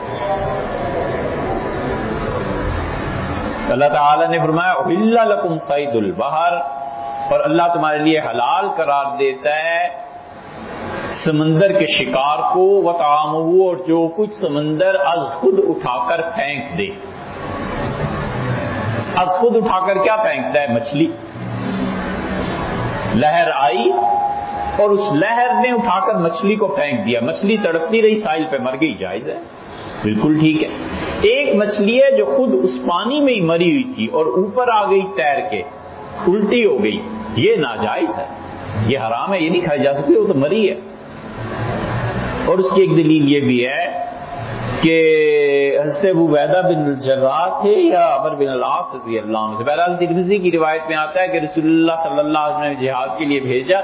اللہ تعالیٰ نے فرمایا احل لکم صید البحر، اور اللہ تمہارے لیے حلال قرار دیتا ہے سمندر کے شکار کو، وطعامہ، اور جو کچھ سمندر از خود اٹھا کر پھینک دے۔ از خود اٹھا کر کیا پھینکتا ہے؟ مچھلی۔ لہر آئی اور اس لہر نے اٹھا کر مچھلی کو پھینک دیا، مچھلی تڑپتی رہی، ساحل پہ مر گئی، جائز ہے، بالکل ٹھیک ہے۔ ایک مچھلی ہے جو خود اس پانی میں ہی مری ہوئی تھی اور اوپر آ گئی تیر کے، الٹی ہو گئی، یہ ناجائز ہے، یہ حرام ہے، یہ نہیں کھائی جا سکتی، وہ تو مری ہے۔ اور اس کی ایک دلیل یہ بھی ہے کہ حضرت ابو عبیدہ بن الجراح تھے یا عمر بن العاص رضی اللہ عنہ سے، بہرحال ترمذی کی روایت میں آتا ہے کہ رسول اللہ صلی اللہ علیہ وسلم نے جہاد کے لیے بھیجا،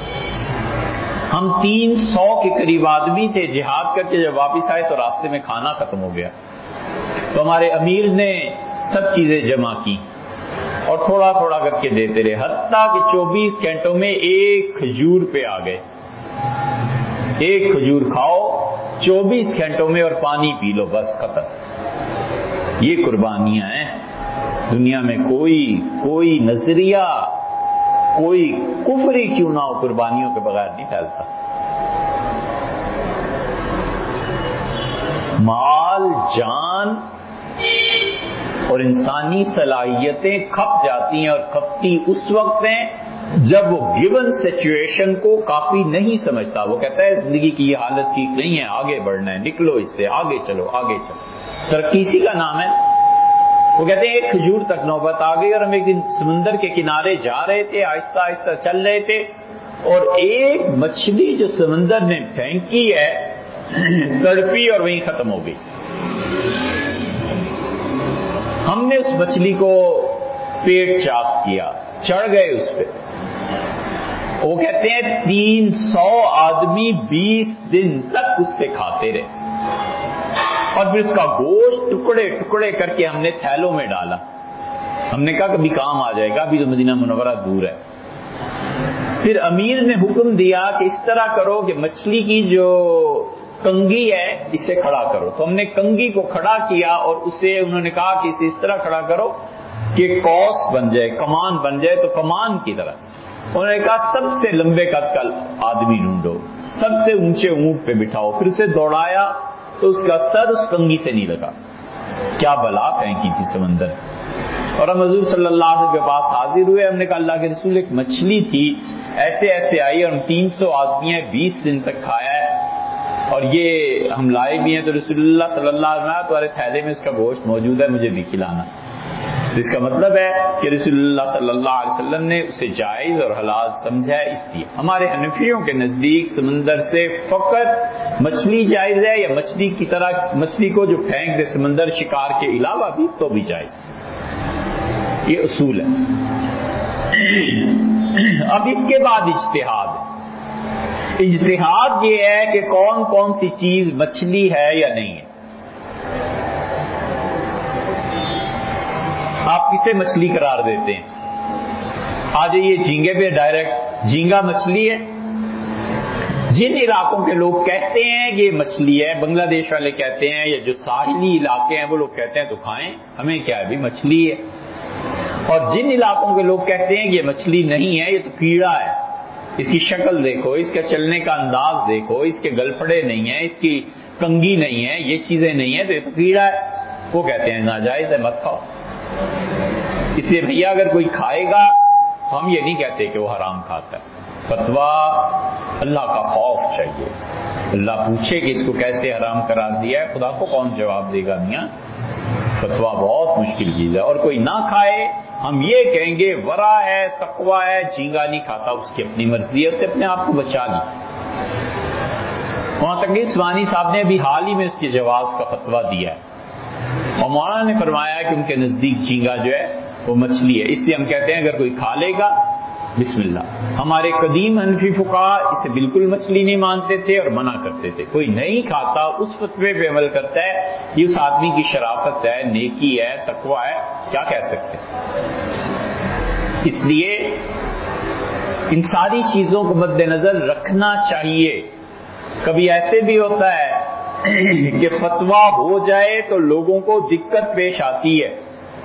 ہم 300 کے قریب آدمی تھے، جہاد کر کے جب واپس آئے تو راستے میں کھانا ختم ہو گیا، تو ہمارے امیر نے سب چیزیں جمع کی اور تھوڑا تھوڑا کر کے دیتے رہے، حتیٰ کہ 24 گھنٹوں میں ایک کھجور پہ آ گئے، ایک کھجور کھاؤ 24 گھنٹوں میں اور پانی پی لو، بس ختم۔ یہ قربانیاں ہیں، دنیا میں کوئی نظریہ، کوئی کفری کیوں نہ ہو، قربانیوں کے بغیر نہیں پھیلتا۔ مال، جان اور انسانی صلاحیتیں کھپ جاتی ہیں، اور کھپتی اس وقت ہیں جب وہ گیون سچویشن کو کافی نہیں سمجھتا، وہ کہتا ہے زندگی کی یہ حالت ٹھیک نہیں ہے، آگے بڑھنا ہے، نکلو اس سے، آگے چلو آگے چلو، ترقی اسی کا نام ہے۔ وہ کہتے ہیں ایک کھجور تک نوبت آ گئی اور ہم ایک دن سمندر کے کنارے جا رہے تھے، آہستہ آہستہ چل رہے تھے، اور ایک مچھلی جو سمندر نے پھینکی ہے تڑپی اور وہیں ختم ہو گئی۔ ہم نے اس مچھلی کو پیٹ چاک کیا، چڑھ گئے اس پہ، وہ کہتے ہیں 300 آدمی 20 دن تک اس سے کھاتے رہے، اور پھر اس کا گوشت ٹکڑے ٹکڑے کر کے ہم نے تھیلوں میں ڈالا، ہم نے کہا کبھی کام آ جائے گا، ابھی تو مدینہ منورہ دور ہے۔ پھر امیر نے حکم دیا کہ اس طرح کرو کہ مچھلی کی جو کنگھی ہے اسے کھڑا کرو، تو ہم نے کنگھی کو کھڑا کیا اور اسے انہوں نے کہا کہ اسے اس طرح کھڑا کرو کہ قوس بن جائے، کمان بن جائے، تو کمان کی طرح انہوں نے کہا سب سے لمبے قد کا آدمی ڈھونڈو، سب سے اونچے اونٹ پہ بٹھاؤ، پھر اسے دوڑایا تو اس کا سر اس کنگھی سے نہیں لگا، کیا بلا پھینکی تھی سمندر۔ اور ہم حضور صلی اللہ علیہ وسلم کے پاس حاضر ہوئے، ہم نے کہا اللہ کے رسول ایک مچھلی تھی ایسے ایسے آئی اور ہم 300 آدمی ہیں 20 دن تک کھایا ہے اور یہ ہم لائے بھی ہیں، تو رسول اللہ صلی اللہ علیہ وسلم تمہارے تھیلے میں اس کا گوشت موجود ہے، مجھے بھی کھلانا۔ اس کا مطلب ہے کہ رسول اللہ صلی اللہ علیہ وسلم نے اسے جائز اور حلال سمجھا ہے۔ اس لیے ہمارے حنفیوں کے نزدیک سمندر سے فقط مچھلی جائز ہے، یا مچھلی کی طرح مچھلی کو جو پھینک دے سمندر شکار کے علاوہ بھی تو بھی جائز، یہ اصول ہے۔ اب اس کے بعد اجتہاد ہے، اجتہاد یہ ہے کہ کون کون سی چیز مچھلی ہے یا نہیں ہے. آپ کسے مچھلی قرار دیتے ہیں؟ آ جائیے جھینگے پہ ڈائریکٹ. جھینگا مچھلی ہے؟ جن علاقوں کے لوگ کہتے ہیں کہ یہ مچھلی ہے، بنگلہ دیش والے کہتے ہیں، یا جو ساحلی علاقے ہیں وہ لوگ کہتے ہیں تو کھائیں، ہمیں کیا ہے بھی مچھلی ہے. اور جن علاقوں کے لوگ کہتے ہیں کہ یہ مچھلی نہیں ہے، یہ تو کیڑا ہے، اس کی شکل دیکھو، اس کا چلنے کا انداز دیکھو، اس کے گلپڑے نہیں ہیں، اس کی کنگھی نہیں ہے، یہ چیزیں نہیں ہیں، تو یہ تو کیڑا ہے. وہ کہتے ہیں ناجائز ہے، مت کھاؤ. اس لیے بھیا اگر کوئی کھائے گا تو ہم یہ نہیں کہتے کہ وہ حرام کھاتا ہے. فتویٰ اللہ کا خوف چاہیے. اللہ پوچھے کہ اس کو کیسے حرام قرار دیا ہے، خدا کو کون جواب دے گا میاں؟ فتویٰ بہت مشکل چیز ہے. اور کوئی نہ کھائے، ہم یہ کہیں گے ورع ہے، تقویٰ ہے، جھینگا نہیں کھاتا، اس کی اپنی مرضی ہے، اس نے اپنے آپ کو بچا لی. وہاں تک کہ عثمانی صاحب نے ابھی حال ہی میں اس کے جواز کا فتویٰ دیا ہے، اور مولانا نے فرمایا کہ ان کے نزدیک جھینگا جو ہے وہ مچھلی ہے. اس لیے ہم کہتے ہیں اگر کوئی کھا لے گا بسم اللہ. ہمارے قدیم حنفی فقہا اسے بالکل مچھلی نہیں مانتے تھے اور منع کرتے تھے. کوئی نہیں کھاتا اس فتوے پہ عمل کرتا ہے، یہ اس آدمی کی شرافت ہے، نیکی ہے، تقویٰ ہے، کیا کہہ سکتے ہیں. اس لیے ان ساری چیزوں کو مد نظر رکھنا چاہیے. کبھی ایسے بھی ہوتا ہے کہ فتویٰ ہو جائے تو لوگوں کو دقت پیش آتی ہے.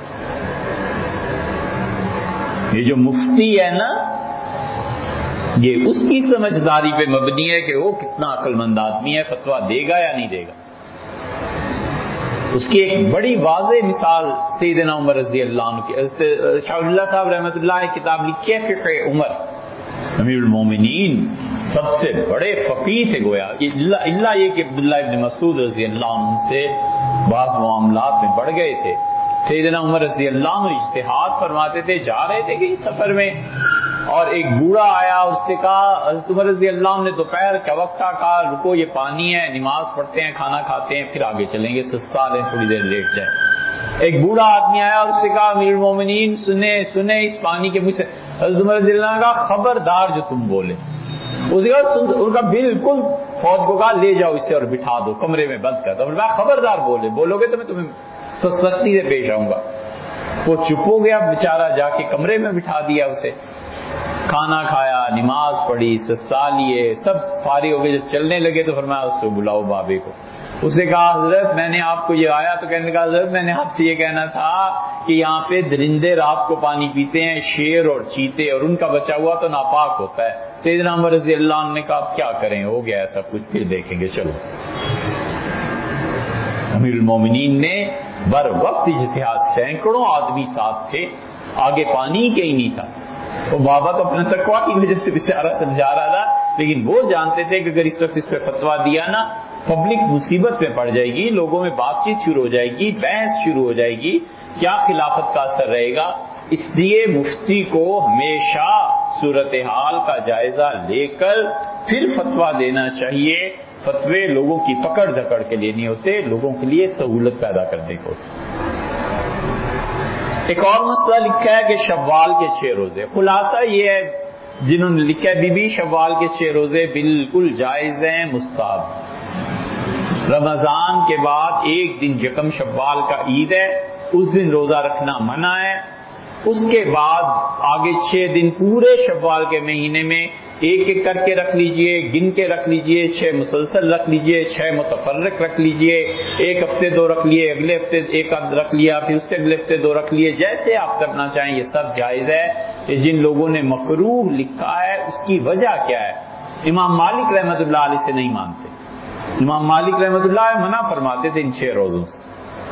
یہ جو مفتی ہے نا، یہ اس کی سمجھداری پہ مبنی ہے کہ وہ کتنا عقل مند آدمی ہے، فتویٰ دے گا یا نہیں دے گا. اس کی ایک بڑی واضح مثال سیدنا عمر رضی اللہ عنہ کی. شاہ اللہ صاحب رحمۃ اللہ نے کتاب لکھی ہے فقہ عمر. امیر المومنین سب سے بڑے فقیہ تھے گویا، اللہ یہ کہ عبداللہ ابن مسعود رضی اللہ عنہ سے بعض معاملات میں بڑھ گئے تھے. سیدنا عمر رضی اللہ عنہ اجتہاد فرماتے تھے، جا رہے تھے کہیں سفر میں، اور ایک بوڑھا آیا، اس سے کہا، حضرت عمر رضی اللہ عنہ نے دوپہر کا وقت تھا، کہا رکو یہ پانی ہے، نماز پڑھتے ہیں، کھانا کھاتے ہیں، پھر آگے چلیں گے، سستا لیں، تھوڑی دیر لیٹ جائیں. ایک بوڑھا آدمی آیا اور اس سے کہا امیر المومنین سنیں اس پانی کے مجھ سے. حضرت عمر رضی اللہ عنہ نے کہا خبردار جو تم بولے. اس کا بالکل فوج کو کہا لے جاؤ اسے اور بٹھا دو، کمرے میں بند کر دو. خبردار بولو گے تو میں تمہیں سختی سے پیش آؤں گا. وہ چپ ہو گیا بیچارہ، جا کے کمرے میں بٹھا دیا اسے. کھانا کھایا، نماز پڑھی، سستا لیے، سب فارغ ہو گئے. جب چلنے لگے تو فرمایا اس سے بلاؤ بابے کو. اس نے کہا حضرت میں نے آپ کو یہ آیا تو کہنے کا حضرت میں نے آپ سے یہ کہنا تھا کہ یہاں پہ درندے رات کو پانی پیتے ہیں، شیر اور چیتے، اور ان کا بچا ہوا تو ناپاک ہوتا ہے. سیدنا عمر رضی اللہ عنہ نے کہا اب کیا کریں، ہو گیا ایسا کچھ، پھر دیکھیں گے، چلو. امیر المومنین نے بر وقت اجتہاد، سینکڑوں آدمی ساتھ تھے، آگے پانی کے ہی نہیں تھا. وہ بابا تو اپنے تقویٰ کی وجہ سے بیچارہ سمجھا رہا تھا، لیکن وہ جانتے تھے کہ اگر اس وقت اس پہ فتویٰ دیا نا، پبلک مصیبت میں پڑ جائے گی، لوگوں میں بات چیت شروع ہو جائے گی، بحث شروع ہو جائے گی، کیا خلافت کا اثر رہے گا. اس لیے مفتی کو ہمیشہ صورتحال کا جائزہ لے کر پھر فتویٰ دینا چاہیے. فتوے لوگوں کی پکڑ دھکڑ کے لیے نہیں ہوتے، لوگوں کے لیے سہولت پیدا کرنے کو. ایک اور مسئلہ لکھا ہے کہ شوال کے 6 روزے. خلاصہ یہ ہے جنہوں نے لکھا ہے بی شوال کے 6 روزے بالکل جائز ہیں، مستحب. رمضان کے بعد ایک دن یکم شوال کا عید ہے، اس دن روزہ رکھنا منع ہے. اس کے بعد آگے 6 دن پورے شوال کے مہینے میں ایک ایک کر کے رکھ لیجئے، گن کے رکھ لیجئے، 6 مسلسل رکھ لیجئے، 6 متفرق رکھ لیجئے. ایک ہفتے 2 رکھ لیے، اگلے ہفتے ایک رکھ لیا، پھر اس سے اگلے ہفتے 2 رکھ لیے، جیسے آپ کرنا چاہیں یہ سب جائز ہے. کہ جن لوگوں نے مکروہ لکھا ہے اس کی وجہ کیا ہے؟ امام مالک رحمۃ اللہ علیہ سے نہیں مانتے. امام مالک رحمۃ اللہ علیہ منع فرماتے تھے ان 6 روزوں سے.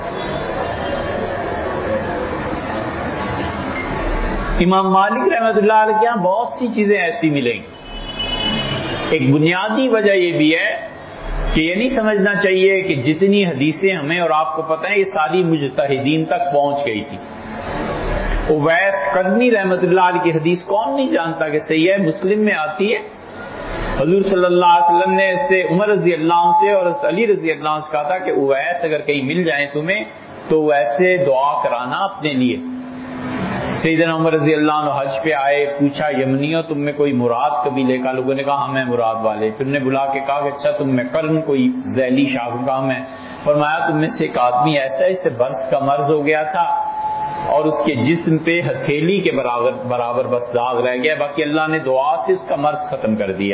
امام مالک رحمۃ اللہ علیہ کے یہاں بہت سی چیزیں ایسی ملیں گی. ایک بنیادی وجہ یہ بھی ہے کہ یہ نہیں سمجھنا چاہیے کہ جتنی حدیثیں ہمیں اور آپ کو پتہ ہے یہ ساری مجتہدین تک پہنچ گئی تھی. اویس قرنی رحمۃ اللہ علیہ کی حدیث کون نہیں جانتا کہ صحیح ہے مسلم میں آتی ہے. حضور صلی اللہ علیہ وسلم نے اس سے عمر رضی اللہ عنہ سے اور علی رضی اللہ عنہ سے کہا تھا کہ اویس اگر کہیں مل جائیں تمہیں تو ویسے دعا کرانا اپنے لیے. سیدنا عمر رضی اللہ عنہ حج پہ آئے، پوچھا یمنیوں تم میں کوئی مراد قبیلے کا؟ لوگوں نے کہا ہمیں مراد والے. پھر نے بلا کے کہا کہ اچھا تم میں قرن کوئی ذیلی شاخ کا میں؟ فرمایا تم میں سے ایک آدمی ایسا ہے، اس سے برس کا مرض ہو گیا تھا اور اس کے جسم پہ ہتھیلی کے برابر بس داغ رہ گیا، باقی اللہ نے دعا سے اس کا مرض ختم کر دیا.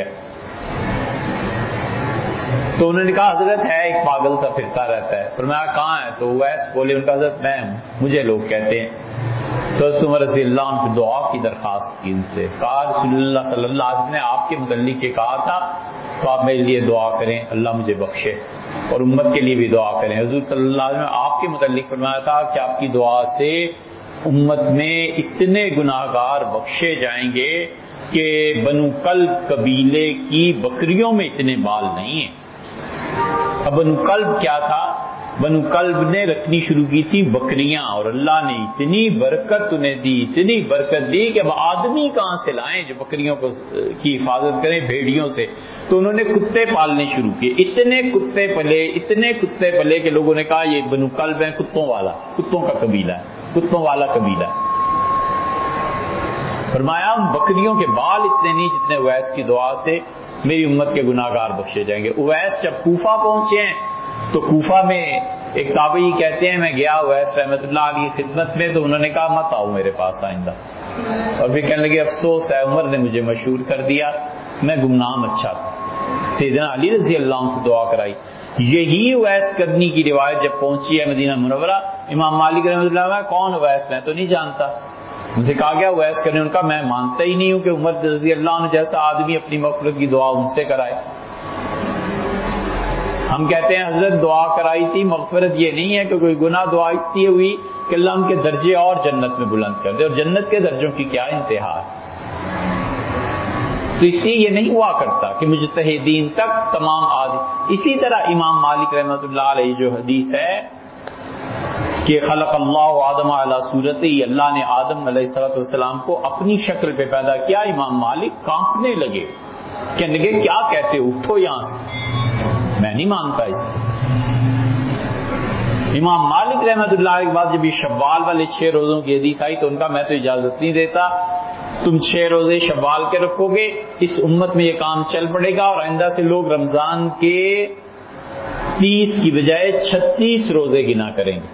تو انہوں نے کہا حضرت ہے ایک پاگل سا پھرتا رہتا ہے. فرمایا کہاں ہے؟ تو ویس بولے، ان کا حضرت میں ہوں، مجھے لوگ کہتے ہیں. تو عمر رضی اللہ عنہ دعا کی درخواست کی ان سے. کہا رسول اللہ صلی اللہ علیہ وسلم نے آپ کے متعلق یہ کہا تھا تو آپ میرے لیے دعا کریں اللہ مجھے بخشے، اور امت کے لیے بھی دعا کریں. حضور صلی اللہ علیہ وسلم نے آپ کے متعلق فرمایا تھا کہ آپ کی دعا سے امت میں اتنے گناہگار بخشے جائیں گے کہ بنو کلب قبیلے کی بکریوں میں اتنے بال نہیں ہیں. اب بنو کلب کیا تھا؟ بنو کلب نے رکھنی شروع کی تھی بکریاں، اور اللہ نے اتنی برکت انہیں دی، اتنی برکت دی کہ اب آدمی کہاں سے لائیں جو بکریوں کی حفاظت کریں بھیڑیوں سے. تو انہوں نے کتے پالنے شروع کیے. اتنے کتے پلے کہ لوگوں نے کہا یہ بنو کلب ہے کتوں کا قبیلہ ہے، کتوں والا قبیلہ ہے. فرمایا بکریوں کے بال اتنے نہیں جتنے اویس کی دعا سے میری امت کے گناہگار بخشے جائیں گے. اویس جب کوفہ پہنچے ہیں تو کوفہ میں ایک تابعی کہتے ہیں میں گیا اویس رحمت اللہ علیہ کی خدمت میں، تو انہوں نے کہا مت آؤ میرے پاس آئندہ. اور پھر کہنے لگے افسوس ہے عمر نے مجھے مشہور کر دیا، میں گمنام اچھا تھا. سیدنا علی رضی اللہ عنہ سے دعا کرائی. یہی اویس کرنی کی روایت جب پہنچی ہے مدینہ منورہ، امام مالک رحمۃ اللہ علیہ کون اویس میں تو نہیں جانتا. مجھے کہا گیا اویس کرنے، ان کا میں مانتا ہی نہیں ہوں کہ عمر رضی اللہ عنہ جیسا آدمی اپنی مغفرت کی دعا ان سے کرائے. ہم کہتے ہیں حضرت دعا کرائی تھی، مغفرت یہ نہیں ہے کہ کوئی گناہ دعا اس لیے ہوئی کہ اللہ ان کے درجے اور جنت میں بلند کر دے، اور جنت کے درجوں کی کیا انتہا ہے. تو اس لیے یہ نہیں ہوا کرتا کہ مجتہدین تک تمام آدمی. اسی طرح امام مالک رحمۃ اللہ علیہ جو حدیث ہے کہ خلق اللہ آدم علی صورتہ، اللہ نے آدم علیہ السلام کو اپنی شکل پہ پیدا کیا. امام مالک کانپنے لگے، کہنے لگے کیا کہتے ہو، اٹھو یہاں سے، میں نہیں مانتا اسے. امام مالک رحمۃ اللہ علیہ کے بعد جب یہ شوال والے 6 روزوں کی حدیث آئی تو ان کا میں تو اجازت نہیں دیتا، تم 6 روزے شوال کے رکھو گے، اس امت میں یہ کام چل پڑے گا، اور آئندہ سے لوگ رمضان کے 30 کی بجائے 36 روزے گنا کریں گے.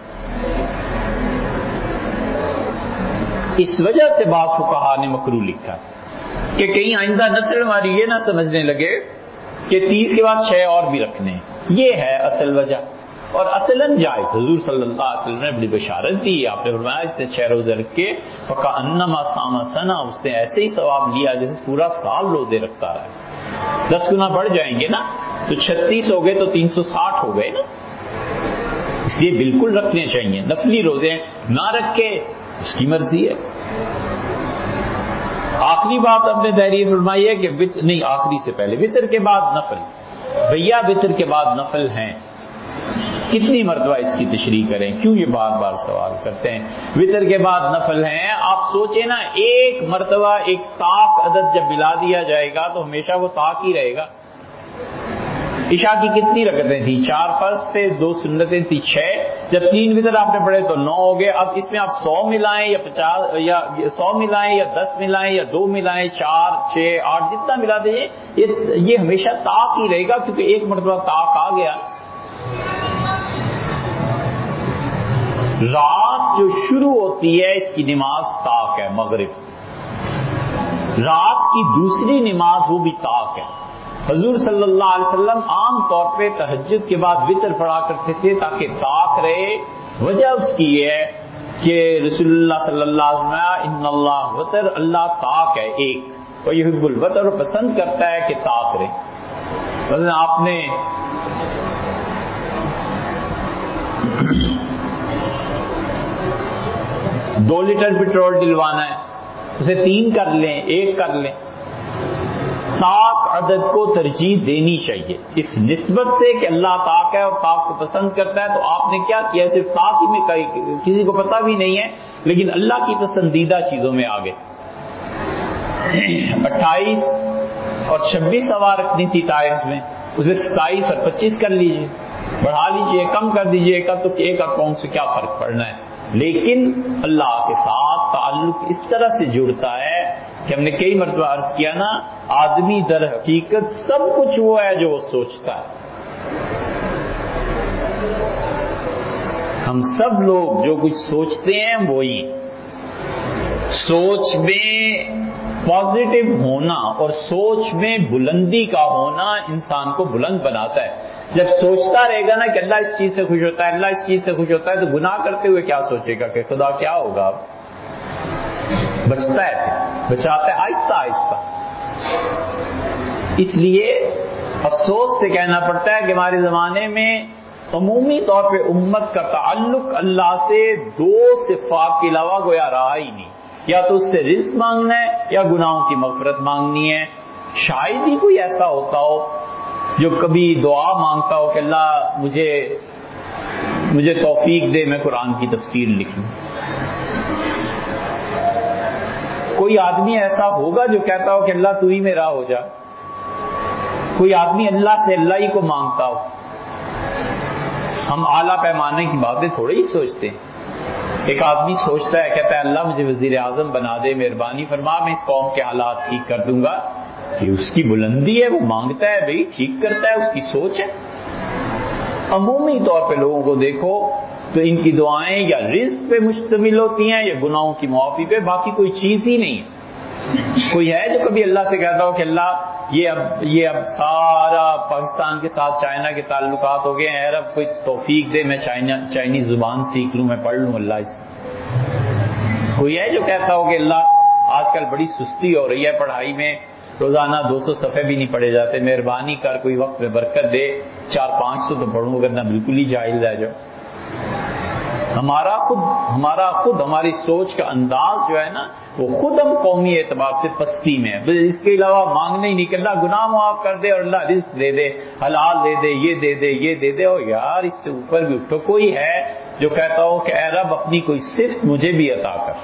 اس وجہ سے بعض فقہا نے مکروہ لکھا کہ کہیں آئندہ نسل ہماری یہ نہ سمجھنے لگے کہ 30 کے بعد 6 اور بھی رکھنے ہیں. یہ ہے اصل وجہ، اور اصلاً جائز. حضور صلی اللہ علیہ وسلم نے بڑی بشارت دی، آپ نے فرمایا اس نے 6 روزے رکھے فَكَأَنَّمَا صَامَ سَنَةً، اس نے ایسے ہی ثواب لیا جیسے پورا سال روزے رکھتا رہا. 10 گنا بڑھ جائیں گے نا، تو 36 ہو گئے تو 360 ہو گئے نا. اس لیے بالکل رکھنے چاہیے. نفلی روزے نہ رکھے اس کی مرضی ہے. آخری بات اپنے تحریر فرمائی ہے کہ نہیں، آخری سے پہلے وطر کے بعد نفل. بھیا وطر کے بعد نفل ہیں، کتنی مرتبہ اس کی تشریح کریں، کیوں یہ بار بار سوال کرتے ہیں. وطر کے بعد نفل ہیں، آپ سوچیں نا ایک مرتبہ ایک طاق عدد جب ملا دیا جائے گا تو ہمیشہ وہ طاق ہی رہے گا. عشاء کی کتنی رکعتیں تھیں؟ 4 فرض تھے، 2 سنتیں تھیں، 6. جب 3 وطر آپ نے پڑھے تو 9 ہو گئے. اب اس میں آپ 100 ملائیں یا 50 یا 100 ملائیں یا 10 ملائیں یا 2 ملائیں، 4 6 8 جتنا ملا دیجیے، یہ ہمیشہ طاق ہی رہے گا کیونکہ ایک مرتبہ طاق آ گیا. رات جو شروع ہوتی ہے اس کی نماز طاق ہے، مغرب. رات کی دوسری نماز وہ بھی طاق ہے. حضور صلی اللہ علیہ وسلم عام طور پہ تہجد کے بعد وطر پڑھا کرتے تھے تاکہ طاق رہے. وجہ اس کی یہ ہے کہ رسول اللہ صلی اللہ علیہ وسلم ان اللہ وطر، اللہ طاق ہے ایک، اور یحب الوطر، پسند کرتا ہے کہ طاق رہے. مثلا آپ نے دو لیٹر پیٹرول ڈلوانا ہے، اسے 3 کر لیں، 1 کر لیں. طاق عدد کو ترجیح دینی چاہیے اس نسبت سے کہ اللہ طاق ہے اور طاق کو پسند کرتا ہے. تو آپ نے کیا کیا، صرف طاق ہی میں کسی کو پتہ بھی نہیں ہے لیکن اللہ کی پسندیدہ چیزوں میں آگے 28 اور 26 سوار رکھنی تھی ٹائرز میں، اسے 27 اور 25 کر لیجئے، بڑھا لیجئے، کم کر دیجئے. تو 1 اور پاؤنڈ سے کیا فرق پڑنا ہے. لیکن اللہ کے ساتھ تعلق اس طرح سے جڑتا ہے کہ ہم نے کئی مرتبہ عرض کیا نا، آدمی در حقیقت سب کچھ وہ ہے جو وہ سوچتا ہے۔ ہم سب لوگ جو کچھ سوچتے ہیں وہی، سوچ میں پازیٹو ہونا اور سوچ میں بلندی کا ہونا انسان کو بلند بناتا ہے۔ جب سوچتا رہے گا نا کہ اللہ اس چیز سے خوش ہوتا ہے، اللہ اس چیز سے خوش ہوتا ہے، تو گناہ کرتے ہوئے کیا سوچے گا کہ خدا کیا ہوگا؟ بچتا ہے، بچاتا ہے آہستہ آہستہ۔ اس لیے افسوس سے کہنا پڑتا ہے کہ ہمارے زمانے میں عمومی طور پہ امت کا تعلق اللہ سے دو صفات کے علاوہ گویا رہا ہی نہیں، یا تو اس سے رزق مانگنا ہے یا گناہوں کی مغفرت مانگنی ہے۔ شاید ہی کوئی ایسا ہوتا ہو جو کبھی دعا مانگتا ہو کہ اللہ مجھے توفیق دے میں قرآن کی تفسیر لکھوں۔ کوئی آدمی ایسا ہوگا جو کہتا ہو کہ اللہ تو ہی میرا ہو جا؟ کوئی آدمی اللہ سے اللہ ہی کو مانگتا ہو؟ ہم اعلیٰ پیمانے کی باتیں تھوڑے ہی سوچتے ہیں۔ ایک آدمی سوچتا ہے، کہتا ہے اللہ مجھے وزیر اعظم بنا دے، مہربانی فرما، میں اس قوم کے حالات ٹھیک کر دوں گا۔ یہ اس کی بلندی ہے، وہ مانگتا ہے، بھئی ٹھیک کرتا ہے، اس کی سوچ ہے۔ عمومی طور پہ لوگوں کو دیکھو تو ان کی دعائیں یا رزق پہ مشتمل ہوتی ہیں یا گناہوں کی معافی پہ، باقی کوئی چیز ہی نہیں ہے۔ کوئی ہے جو کبھی اللہ سے کہتا ہو کہ اللہ یہ اب سارا پاکستان کے ساتھ چائنا کے تعلقات ہو گئے ہیں، اب کوئی توفیق دے میں چائنیز زبان سیکھ لوں، میں پڑھ لوں اللہ سے؟ کوئی ہے جو کہتا ہو کہ اللہ آج کل بڑی سستی ہو رہی ہے پڑھائی میں، روزانہ 200 صفحے بھی نہیں پڑھے جاتے، مہربانی کر کوئی وقت میں برکت دے، 400-500 تو پڑھوں ورنہ بالکل ہی جاہل رہ جاؤ۔ ہماری سوچ کا انداز جو ہے نا، وہ خود ہم قومی اعتبار سے پستی میں ہے۔ اس کے علاوہ مانگنے ہی نہیں کہ اللہ گناہ معاف کر دے اور اللہ رزق دے دے، حلال دے دے، یہ دے دے، یہ دے دے۔ اور یار اس سے اوپر بھی اٹھو، کوئی ہے جو کہتا ہو کہ اے رب اپنی کوئی صفت مجھے بھی عطا کر۔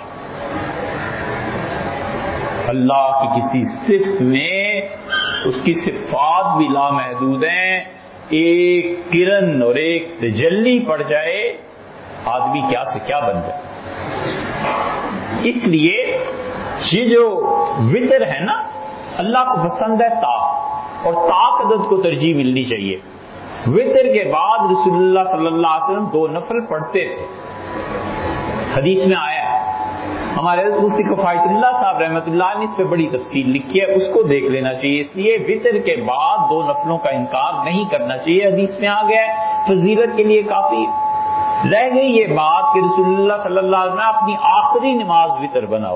اللہ کی کسی صفت میں اس کی صفات بھی لامحدود ہیں، ایک کرن اور ایک تجلی پڑ جائے آدمی کیا سے کیا بن جائے۔ اس لیے یہ جو وتر ہے نا، اللہ کو پسند ہے طاق، اور طاق عدد کو ترجیح ملنی چاہیے۔ وتر کے بعد رسول اللہ صلی اللہ علیہ وسلم 2 نفل پڑھتے تھے، حدیث میں آیا ہے۔ ہمارے مفتی کفایت اللہ صاحب رحمۃ اللہ نے اس پہ بڑی تفصیل لکھی ہے، اس کو دیکھ لینا چاہیے۔ اس لیے وتر کے بعد 2 نفلوں کا انکار نہیں کرنا چاہیے، حدیث میں آ گیا ہے، فضیلت کے لیے کافی۔ رہ گئی یہ بات کہ رسول اللہ صلی اللہ علیہ وسلم اپنی آخری نماز وتر بناؤ۔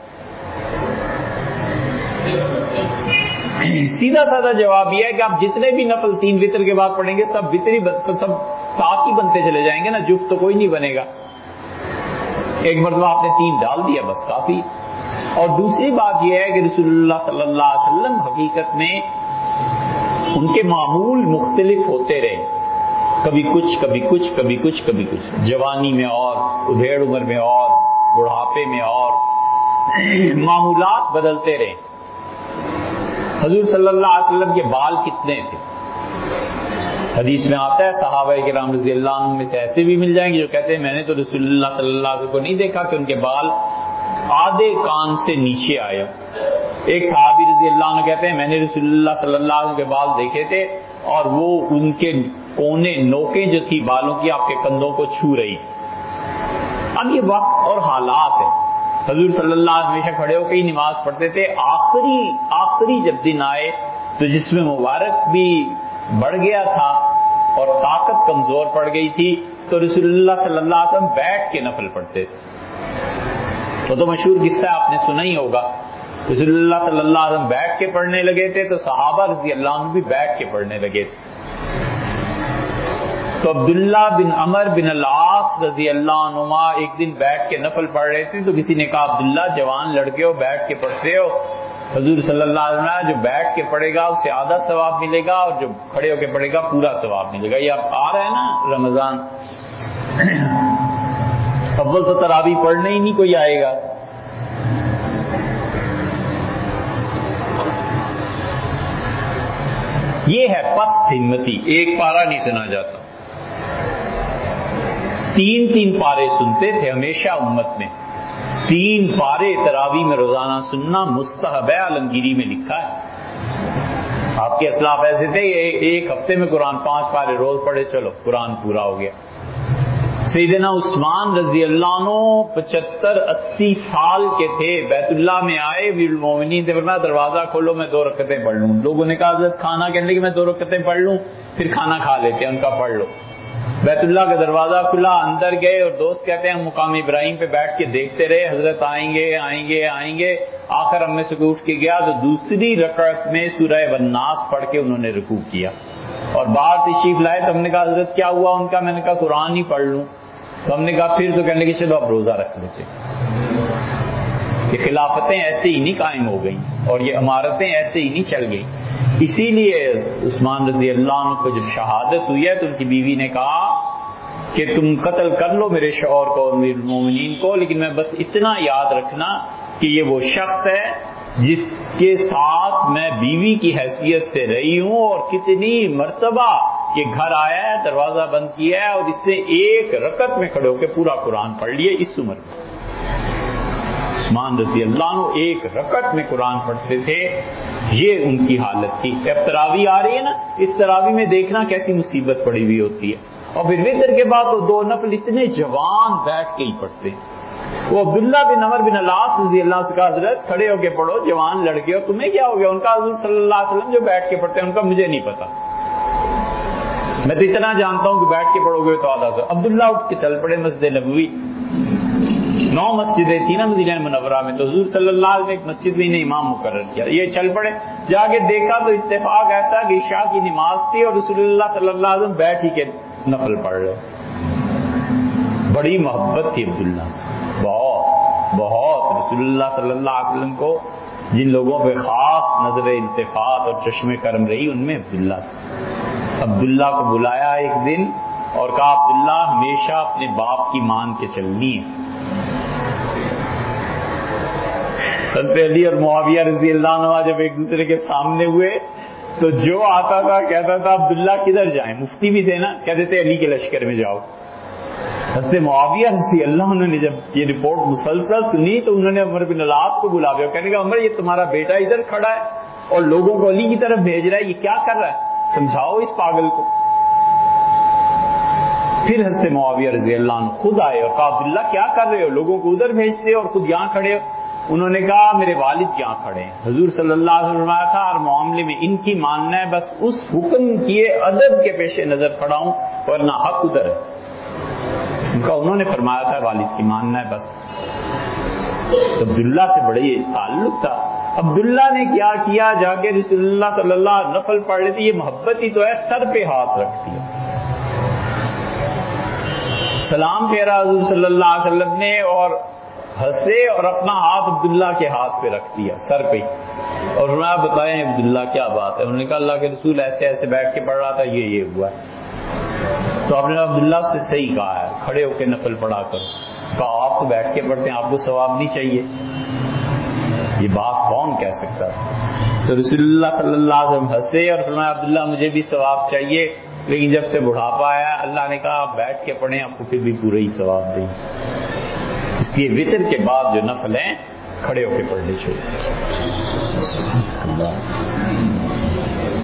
سیدھا سادہ جواب یہ ہے کہ آپ جتنے بھی نفل 3 وتر کے بعد پڑھیں گے سب سب طاق ہی بنتے چلے جائیں گے نا، جفت تو کوئی نہیں بنے گا۔ ایک مرتبہ آپ نے 3 ڈال دیا بس کافی۔ اور دوسری بات یہ ہے کہ رسول اللہ صلی اللہ علیہ وسلم حقیقت میں ان کے معمول مختلف ہوتے رہے، کبھی کچھ کبھی کچھ کبھی کچھ کبھی کچھ، جوانی میں اور، ادھیڑ عمر میں اور، بڑھاپے میں اور، معمولات بدلتے رہے۔ حضور صلی اللہ علیہ وسلم کے بال کتنے تھے؟ حدیث میں آتا ہے صحابہ کرام رضی اللہ عنہ میں سے ایسے بھی مل جائیں گے جو کہتے ہیں میں نے تو رسول اللہ صلی اللہ علیہ وسلم کو نہیں دیکھا کہ ان کے بال آدھے کان سے نیچے آئے۔ ایک صحابی رضی اللہ عنہ کہتے ہیں میں نے رسول اللہ صلی اللہ علیہ وسلم کے بال دیکھے تھے اور وہ ان کے کونے نوکیں جو تھی بالوں کی آپ کے کندھوں کو چھو رہی تھی۔ اب یہ وقت اور حالات ہے، حضور صلی اللہ علیہ وسلم ہمیشہ کھڑے ہو کے ہی نماز پڑھتے تھے۔ آخری جب دن آئے تو جسم مبارک بھی بڑھ گیا تھا اور طاقت کمزور پڑ گئی تھی، تو رسول اللہ صلی اللہ علیہ وسلم بیٹھ کے نفل پڑھتے تھے۔ تو مشہور قصہ آپ نے سنا ہی ہوگا، رسول اللہ صلی اللہ علیہ وسلم بیٹھ کے پڑھنے لگے تھے تو صحابہ رضی اللہ عنہ بھی بیٹھ کے پڑھنے لگے تھے۔ تو عبداللہ بن عمر بن العاص رضی اللہ عنہما ایک دن بیٹھ کے نفل پڑھ رہے تھے، تو کسی نے کہا عبداللہ جوان لڑکے ہو بیٹھ کے پڑھتے ہو؟ حضور صلی اللہ علیہ وسلم جو بیٹھ کے پڑھے گا اسے آدھا ثواب ملے گا اور جو کھڑے ہو کے پڑھے گا پورا ثواب ملے گا۔ یہ اب آ رہا ہے نا رمضان، اول تو تراویح پڑھنے ہی نہیں کوئی آئے گا۔ یہ ہے پست ہمتی، ایک پارہ نہیں سنا جاتا، 3 پارے سنتے تھے ہمیشہ امت میں۔ 3 پارے تراوی میں روزانہ سننا مستحب ہے، عالمگیری میں لکھا ہے۔ آپ کے اسلاف ایسے تھے، ایک ہفتے میں قرآن 5 پارے روز پڑھے، چلو قرآن پورا ہو گیا۔ سیدنا عثمان رضی اللہ عنہ 75-80 سال کے تھے، بیت اللہ میں آئے، امیر المومنین نے فرمایا دروازہ کھولو میں 2 رکعتیں پڑھ لوں۔ لوگوں نے کہا حضرت کھانا، کہنے لگے میں 2 رکعتیں پڑھ لوں، پھر کھانا کھا لیتے ہیں، ان کا پڑھ لو۔ بیت اللہ کا دروازہ کھلا، اندر گئے اور دوست کہتے ہیں ہم مقام ابراہیم پہ بیٹھ کے دیکھتے رہے، حضرت آئیں گے آئیں گے آئیں گے۔ آخر ہم میں سے کوئی اٹھ کے گیا تو دوسری رکعت میں سورہ والناس پڑھ کے انہوں نے رکوع کیا اور باہر تشریف لائے تو ہم نے کہا حضرت کیا ہوا؟ ان کا میں نے کہا قرآن ہی پڑھ لوں۔ تو ہم نے کہا پھر؟ تو کہنے لگے چلو اب روزہ رکھ لیتے۔ یہ خلافتیں ایسے ہی نہیں قائم ہو گئیں اور یہ عمارتیں ایسے ہی نہیں چل گئیں۔ اسی لیے عثمان رضی اللہ عنہ کو جب شہادت ہوئی ہے تو ان کی بیوی نے کہا کہ تم قتل کر لو میرے شوہر کو اور امیر المومنین کو، لیکن میں بس اتنا یاد رکھنا کہ یہ وہ شخص ہے جس کے ساتھ میں بیوی کی حیثیت سے رہی ہوں اور کتنی مرتبہ یہ گھر آیا ہے، دروازہ بند کیا ہے اور اس نے 1 رکعت میں کھڑے ہو کے پورا قرآن پڑھ لیے اس عمر میں۔ عثمان رضی اللہ عنہ 1 رکعت میں قرآن پڑھتے تھے، یہ ان کی حالت تھی۔ اب تراویح آ رہی ہے نا، اس تراویح میں دیکھنا کیسی مصیبت پڑی ہوئی ہوتی ہے، اور پھر وتر کے بعد تو 2 نفل اتنے جوان بیٹھ کے ہی پڑھتے ہیں۔ وہ عبداللہ بن عمر بن العاص رضی اللہ عنہ سے کہا حضرت کھڑے ہو کے پڑھو، جوان لڑکے ہو، تمہیں کیا ہو گیا؟ ان کا حضور صلی اللہ علیہ وسلم جو بیٹھ کے پڑھتے ہیں ان کا مجھے نہیں پتا، میں تو اتنا جانتا ہوں کہ بیٹھ کے پڑھو گے تو آدھا سو۔ عبداللہ اٹھ کے چل پڑے مسجد نبوی، 9 مسجدیں تھیں نا مدینہ منورہ میں، تو حضور صلی اللہ علیہ وسلم ایک مسجد میں انہیں امام مقرر کیا، یہ چل پڑے۔ جا کے دیکھا تو اتفاق ایسا کہ عشاء کی نماز تھی اور رسول اللہ صلی اللہ علیہ وسلم بیٹھ ہی کے نفل پڑھ رہے۔ بڑی محبت تھی عبداللہ سے، بہت رسول اللہ صلی اللہ علیہ وسلم کو جن لوگوں پہ خاص نظر التفات اور چشم کرم رہی ان میں عبداللہ کو بلایا ایک دن اور کہا عبداللہ ہمیشہ اپنے باپ کی مان کے چلنی ہے۔ حضرت علی اور معاویہ رضی اللہ عنہ جب ایک دوسرے کے سامنے ہوئے تو جو آتا تھا کہتا تھا عبداللہ کدھر جائیں، مفتی بھی تھے نا، کہتے تھے علی کے لشکر میں جاؤ۔ حضرت معاویہ رضی اللہ عنہ نے جب یہ رپورٹ مسلسل سنی تو انہوں نے عمر بن العاص کو بلا دیا، کہنے کا عمر یہ تمہارا بیٹا ادھر کھڑا ہے اور لوگوں کو علی کی طرف بھیج رہا ہے، یہ کیا کر رہا ہے، سمجھاؤ اس پاگل کو۔ پھر حضرت معاویہ رضی اللہ عنہ خود آئے اور کہا عبداللہ کیا کر رہے ہو، لوگوں کو ادھر بھیجتے ہو اور خود یہاں کھڑے ہو۔ انہوں نے کہا میرے والد یہاں کھڑے ہیں، حضور صلی اللہ علیہ وسلم فرمایا تھا ہر معاملے میں ان کی ماننا ہے، بس اس حکم کیے ادب کے پیش نظر کھڑا ہوں ورنہ حق ادھر ہے۔ ان کا انہوں نے فرمایا تھا والد کی ماننا ہے بس۔ عبداللہ سے بڑے تعلق تھا۔ عبداللہ نے کیا کیا، جا کے رسول اللہ صلی اللہ علیہ وسلم نفل پڑھ لیتے، یہ محبت ہی تو ہے، سر پہ ہاتھ رکھ دیا، سلام پھیرا حضور صلی اللہ علیہ وسلم نے اور ہنسے اور اپنا ہاتھ عبداللہ کے ہاتھ پہ رکھ دیا سر پہ، اور فرمایا بتائیں عبداللہ کیا بات ہے؟ انہوں نے کہا اللہ کے رسول ایسے ایسے بیٹھ کے پڑھ رہا تھا، یہ ہوا ہے۔ تو آپ نے عبداللہ سے صحیح کہا ہے، کھڑے ہو کے نفل پڑھا کرو۔ کہا آپ تو بیٹھ کے پڑھتے ہیں، آپ کو ثواب نہیں چاہیے؟ یہ بات کون کہہ سکتا ہے؟ تو رسول اللہ صلی اللہ علیہ وسلم ہنسے اور فرمایا عبداللہ مجھے بھی ثواب چاہیے، لیکن جب سے بڑھاپا آیا اللہ نے کہا آپ بیٹھ کے پڑھیں، آپ کو پھر بھی پورا ہی ثواب دیں۔ اس لیے وتر کے بعد جو نفل ہیں کھڑے ہو کے پڑھنے چاہیے۔